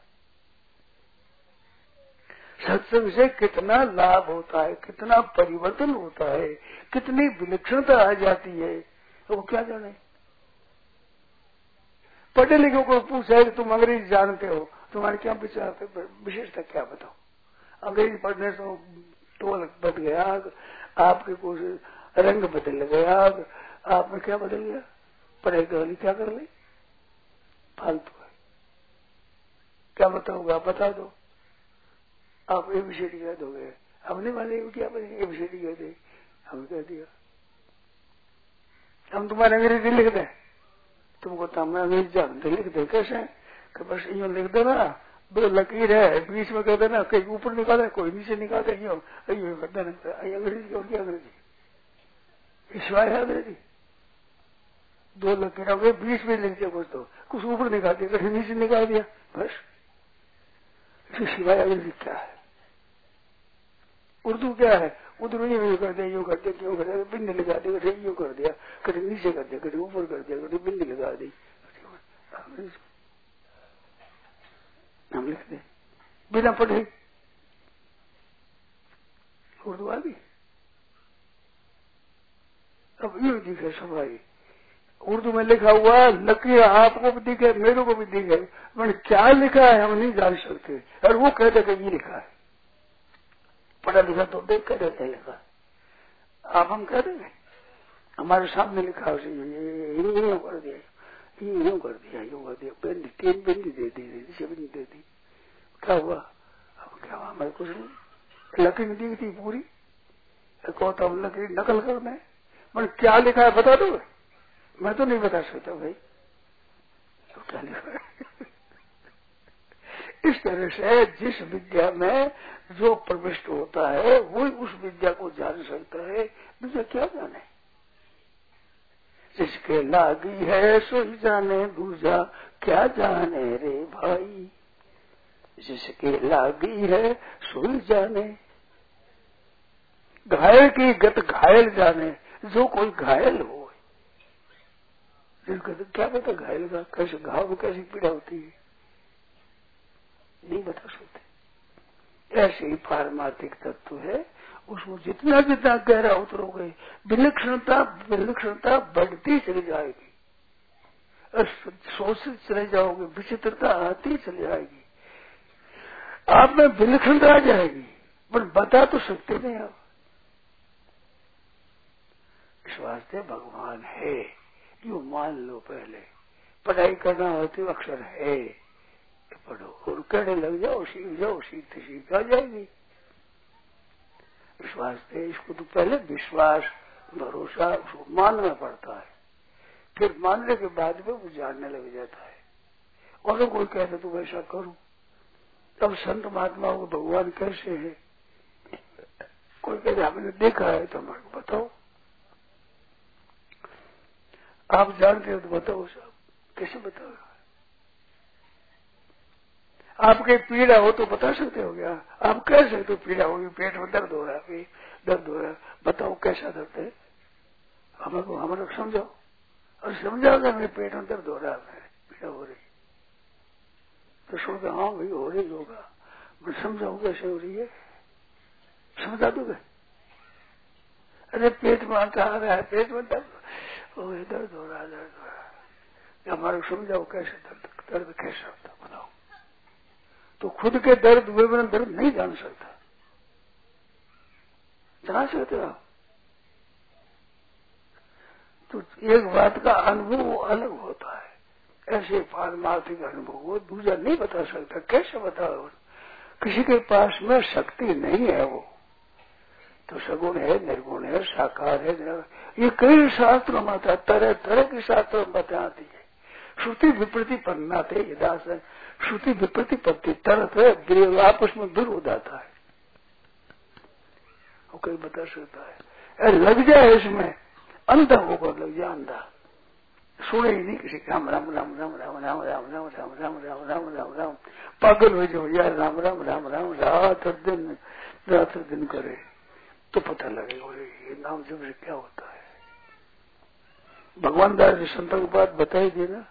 [SPEAKER 2] सत्संग से कितना लाभ होता है, कितना परिवर्तन होता है, कितनी विलक्षणता आ जाती है वो क्या जाने। पढ़े लिखे को पूछा है कि तुम अंग्रेजी जानते हो, तुम्हारे क्या विचार पे विशेषता क्या बताओ? अंग्रेजी पढ़ने से टोल बदल गया, आपके कुछ रंग बदल गया, आप में क्या बदल गया? पढ़ाई कर ली क्या कर ली? फालतू है। क्या बताओगे आप बता दो। आप ए विषय कह दोगे, हमने वाले क्या बने ए विषय कह दे, हम कह दिया। हम तुम्हारे अंग्रेजी लिख दें, तुमको तो मैं अंग्रेजी जानते लिख दे कैसे? कि बस यूं लिख देना, दो लकीर है बीच में कर देना, कहीं ऊपर निकाले कोई नीचे निकाले, यूं यूं कर देना। अंग्रेजी क्यों क्या अंग्रेजी ईश्वर है अंग्रेजी। दो लकीरों के बीच में लिख दिया कुछ, तो कुछ ऊपर निकाल दिया, कहीं नीचे निकाल दिया, बस। सिवाय अंग्रेजी क्या है? उर्दू क्या है? उर्दू यूं कर दिया, यूं कर दिया, क्यों कर दिया, बिंदी लगा दी, कहीं यूं कर दिया, कहीं नीचे कर दिया, कहीं ऊपर कर दिया, कहीं बिंदी लगा दी। हम लिख दे बिना पढ़े। उर्दू आ गई। अब यूं दिखे सफाई, उर्दू में लिखा हुआ लकीर आपको भी दिखे मेरे को भी दिखे, मैंने क्या लिखा है हम नहीं जान सकते। और वो कहते कि ये लिखा है, पढ़ा लिखा तो देख कर रहता है लिखा। आप हम कह देंगे हमारे सामने लिखा उसे यूं कर दिया, यूं कर दिया, यूं कर दिया, बिंदी तीन बिंदी दे दी, नीचे बिंदी दे दी, क्या हुआ? अब क्या हुआ? हमारे कुछ नहीं, लकीर दी थी पूरी, कहता हूँ लकीर नकल करना है। मैंने क्या लिखा है बता दो? मैं तो नहीं बता सकता भाई, तो क्या लिखा है? इस तरह से जिस विद्या में जो प्रविष्ट होता है वो उस विद्या को जान सकता है, दूसरा क्या जाने। जिसके लागी है सो ही जाने, दूसरा क्या जाने रे भाई। जिसके लागी है सो ही जाने, घायल की गत घायल जाने। जो कोई घायल हो, जिसका क्या पता घायल का कैसे घाव में कैसी पीड़ा होती है, नहीं बता सकते। ऐसे ही पारमार्थिक तत्व है, उसमें जितना जितना गहरा उतरोगे विलक्षणता विलक्षणता बढ़ती चली जाएगी, और शोषित चले जाओगे, विचित्रता आती चली जाएगी, आप में विलक्षणता आ जाएगी, पर बता तो सकते नहीं आप। इस वास्ते भगवान है यू मान लो। पहले पढ़ाई करना होती अक्षर है, पढ़ो और कहने लग जाओ, सीख जाओ, सीखते सीख आ जाएगी। इस वास्ते इसको तो पहले विश्वास भरोसा उसको मानना पड़ता है, फिर मानने के बाद में वो जानने लग जाता है। और कोई कहते तो वैसा करूं। तब संत महात्मा को भगवान कैसे है, कोई कहते हमने देखा है तो हमारे को बताओ, आप जानते हो तो बताओ साहब, कैसे बताओ? आपके पीड़ा हो तो बता सकते हो क्या? आप कह सकते हो पीड़ा होगी, पेट में दर्द हो रहा है, दर्द हो रहा है, बताओ कैसा दर्द है, हमको हमारा समझाओ। और समझाओगे मेरे पेट में दर्द हो रहा है, पीड़ा हो रही, तो सोचते हाँ भाई हो रही होगा, मैं समझाऊ कैसे हो रही है, समझा दोगे? अरे पेट में आता आ रहा है, पेट में दर्द हो दर्द हो रहा है, दर्द हो रहा है, हमारे समझाओ कैसे दर्द, दर्द कैसा होता बताओ। तो खुद के दर्द हुए बिना दर्द नहीं जान सकता, जान सकते हो? तो एक बात का अनुभव वो अलग होता है, ऐसे पारमार्थिक अनुभव वो दूसरा नहीं बता सकता। कैसे बताओ? किसी के पास में शक्ति नहीं है, वो तो सगुण है, निर्गुण है, साकार है, ये कई शास्त्रों में आता, तरह तरह के शास्त्रों में बताती है। श्रुति विप्रति पन्नाते यदास है, श्रुति विप्रति पत्ती तरह आपस में दूर हो जाता है, वो कोई बता सकता है। लग जाए इसमें, अंधा होकर लग जाए, अंधा सुने ही नहीं किसी राम राम राम राम राम राम राम राम राम राम राम राम राम राम पागल हो जाओ यार, राम राम राम राम रात दिन रात दिन करे तो पता लगेगा ये नाम जब से क्या होता है। भगवान दास जी संतों की बात बताई थी ना,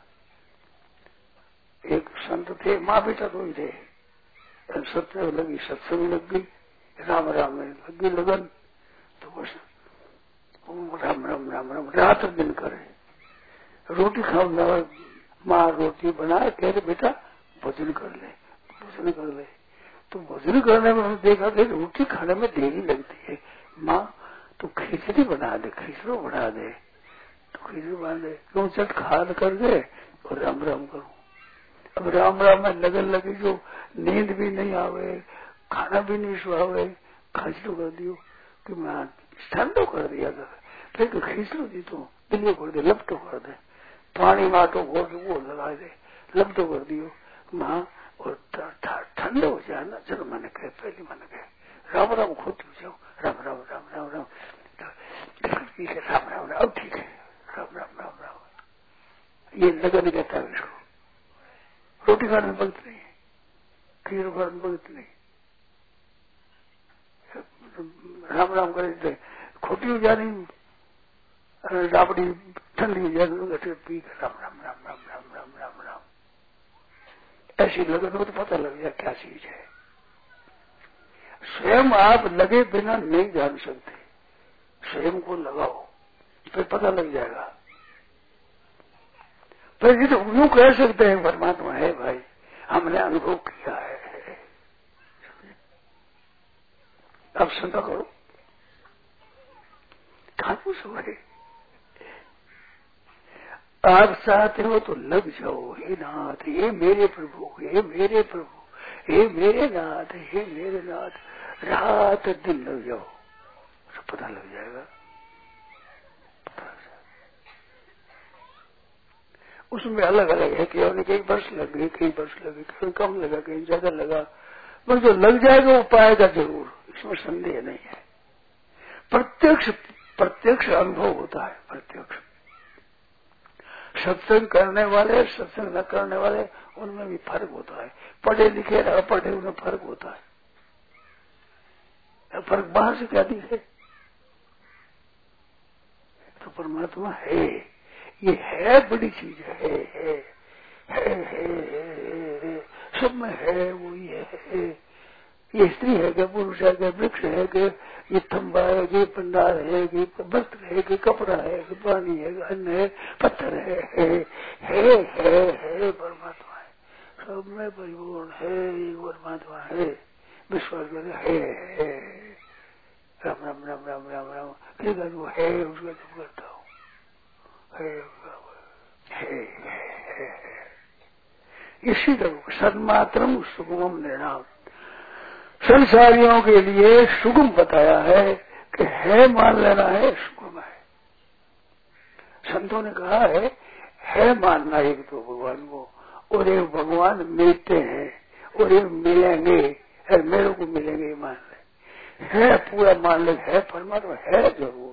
[SPEAKER 2] एक संत थे, माँ बेटा दो ही थे, सत्संग लगी, सत्संग लग गई, राम राम में लग गई लगन, तो बस राम राम राम राम रात दिन करे। रोटी खाओ, माँ रोटी बनाए, कह रहे बेटा भोजन कर ले, भोजन कर ले। तो भोजन करने में हमने देखा कि रोटी खाने में देरी लगती है, माँ तो खिचड़ी बना दे, खिचड़ी बना दे, तो खिचड़ी बना दे, क्यों चट खान कर दे और राम राम करूं। अब राम राम में लगन लगी, जो नींद भी नहीं आवे, खाना भी नहीं सुहावे, खिचड़ी कर दियो कि मैं ठंडो कर दिया था, फिर खिचड़ी दी तो दिल्ली कर दे, लपटो कर दे, पानी माटो घोर के वो लगा दे, लपटो कर दियो माँ, और ठंडे हो जाए ना। चलो मैंने कहे, पहले मैंने कहे राम राम खुद हो जाओ, राम राम राम राम राम ठीक है, राम राम राम ठीक है, राम राम राम राम। ये लगन कहता है इसको। रोटी खाने में भगत नहीं, खीर खाने में भगत नहीं, राम राम करे खोटी हो जानी, राबड़ी ठंडी हो जाए, पी राम राम राम राम राम राम राम राम। ऐसी लगन हो तो पता लग जाए क्या चीज है। स्वयं आप लगे बिना नहीं जान सकते, स्वयं को लगाओ फिर पता लग जाएगा। पर ये तो यूं कह सकते हैं परमात्मा है भाई, हमने अनुभव किया है। अब शंका करो, कहां पूछो है? आप चाहते हो तो लग जाओ, हे नाथ, हे मेरे प्रभु, हे मेरे प्रभु, हे मेरे नाथ, हे मेरे नाथ, रात दिन लग जाओ, तो पता लग जाएगा। उसमें अलग अलग है कि कई वर्ष लग गए, कई वर्ष लगे, कहीं कम लगा, कहीं ज्यादा लगा, पर जो लग जाएगा वो पाएगा जरूर, इसमें संदेह नहीं है। प्रत्यक्ष प्रत्यक्ष अनुभव होता है, प्रत्यक्ष। सत्संग करने वाले, सत्संग न करने वाले, उनमें भी फर्क होता है। पढ़े लिखे न पढ़े उनमें फर्क होता है। फर्क बाहर से क्या दिखे? तो परमात्मा है, ये है, बड़ी चीज है, है, है, है, है, है, है, सब में है, वो ये है। ये स्त्री है कि पुरुष है कि वृक्ष है कि ये थम्बा है कि पंडाल है कि वस्त्र है कि कपड़ा है कि पानी है कि अन्न है, पत्थर है, है, है, है, है, परमात्मा है, सब में परिपूर्ण है, ये परमात्मा है, विश्वास कर है, है, राम राम राम राम राम राम, लेकिन वो है उसका तुम करता हूँ, है, है, है, है। इसी तरह सन्मात्रम सुगमम निर्णाम, संसारियों के लिए सुगम बताया है कि है मान लेना है, सुगम है। संतों ने कहा है है मानना एक तो भगवान को, और एक भगवान मिलते हैं और एक मिलेंगे, और मेरे को मिलेंगे मान ले, है पूरा मान ले, है परमात्मा है जरूर।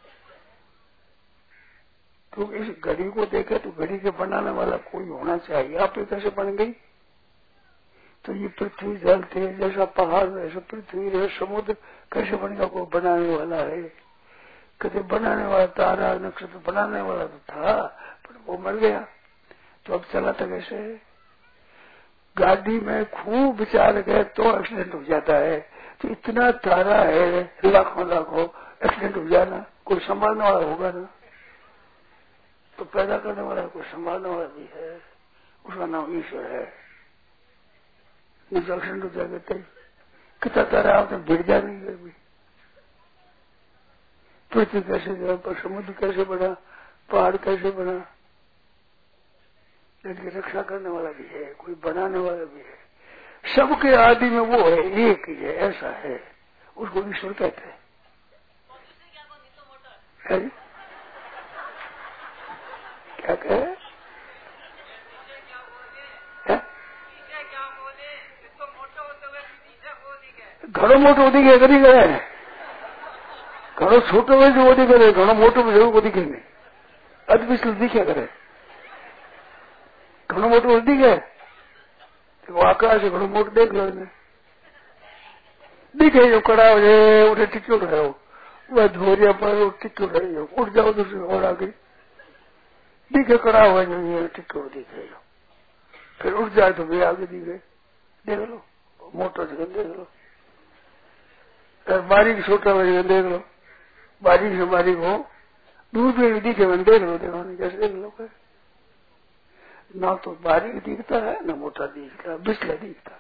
[SPEAKER 2] क्योंकि इस घड़ी को देखे तो घड़ी के बनाने वाला कोई होना चाहिए। आप ये कैसे बन गई? तो ये पृथ्वी जल तेज जैसा पहाड़, ऐसा पृथ्वी है, समुद्र कैसे बनेगा? कोई बनाने वाला है? कभी बनाने वाला तारा नक्षत्र बनाने वाला तो था, पर वो मर गया, तो अब चला था कैसे? गाड़ी में खूब विचार गए तो एक्सीडेंट हो जाता है। तो इतना तारा है, लाखों लाखों, एक्सीडेंट हो जाना कोई संभालने वाला होगा ना? तो पैदा करने वाला कोई संभालने वाला भी है, उसका नाम ईश्वर है। एक्सीडेंट हो जाएगा तो कितना तारा आपने भिड़ जाएंगे। अभी पृथ्वी कैसे गया, पर समुद्र कैसे बना, पहाड़ कैसे बना, इनकी रक्षा करने वाला भी है, कोई बनाने वाला भी है। सबके आदि में वो है, एक ही है, ऐसा है, उसको ईश्वर कहते हैं। है? क्या कहे? घणो मोटो वधी गया करी गए, घणो छोटो हुए जो वधी करे, घणो मोटो में जरूर वधी गए, अध पिछले दिखे करे, घणो मोटो वधी गए तो आकाश है, घणो मोटो देख लो इन्हें दिखे जो कड़ा हो जाए, उठे टिक्यो रहो, वह धोरिया पर टिक्यो रहो, उठ जाओ दूसरे और आगे दिखे कड़ा हुआ जो ये टिक्यो दिखे जो, फिर उठ जाए तो भी आगे दिखे, देख लो मोटो जगह देख लो, बारीक छोटा हो देख लो, बारीक से बारीक हो, दूर में दिखे मैंने देख लो, देखो कैसे देख लो, ना तो बारीक दिखता है ना मोटा दिखता है, बिस्ला दिखता,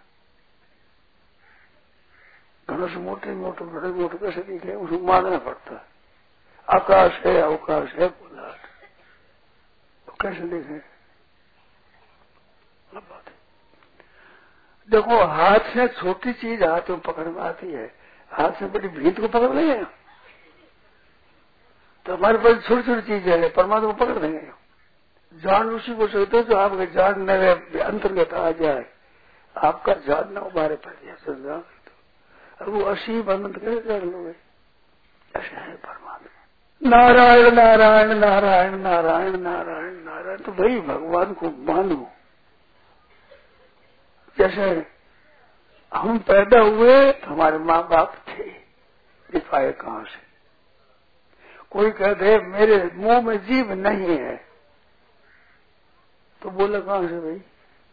[SPEAKER 2] घनों से मोटे मोटे बड़े मोटे कैसे दिखे, उसको मानना पड़ता है। आकाश है, अवकाश है, गोलाट, तो कैसे देखे? बात है। देखो हाथ से छोटी चीज हाथ में पकड़ में आती है, हाथ से बड़ी भीत को पकड़ लेंगे तो हमारे पास छोटी छोटी चीज है, परमात्मा को पकड़ देंगे। जान उसी को सकते हो जो आपके जान मेरे अंतर्गत आ जाए, आपका जान ना उबारे पड़ जाए, समझा? अब वो असीम अनंत कैसे जान लोगे? ऐसा है परमात्मा। नारायण नारायण नारायण नारायण नारायण नारायण, तो भाई भगवान को मानो। जैसे हम पैदा हुए तो हमारे माँ बाप थे, दिखाए कहाँ से? कोई कहते मेरे मुंह में जीभ नहीं है, तो बोला कहाँ से भाई?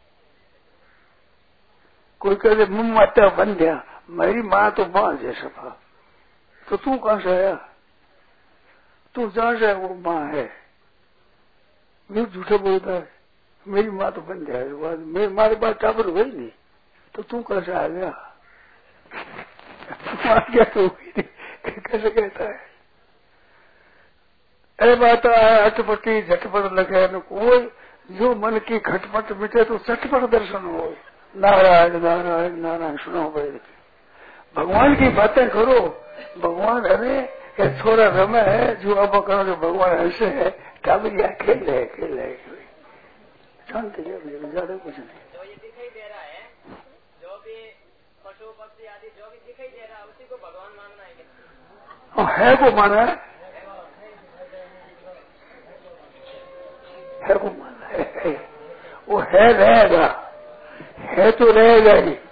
[SPEAKER 2] कोई कहते मुंह माता बन गया, मेरी माँ तो माँ जैसा था, तो तू कहाँ से आया? तू जहाँ से वो माँ है, वो झूठे बोलता है, मेरी माँ तो बन गया, मेरे मारे पास टाबर हुई नहीं, तो तू कैसे आ गया? मार गया तो कैसे कहता है? अरे बात अटपटी झटपट लगे न कोई, जो मन की खटपट मिटे तो चटपट दर्शन हो। नारायण नारायण नारायण सुनो भाई, भगवान की बातें करो। भगवान अरे छोरा रमे है, जो अब करो जो भगवान ऐसे है, काबिलिया खेल है खेल है शांति ज्यादा कुछ नहीं।
[SPEAKER 4] जो ये दिखाई दे रहा है, जो भी पशु पक्षी आदि जो भी दिखाई दे रहा है, उसी को भगवान मानना है क्या?
[SPEAKER 2] है को माना है, है को माना है, वो है रहेगा, है तो रहेगा ही।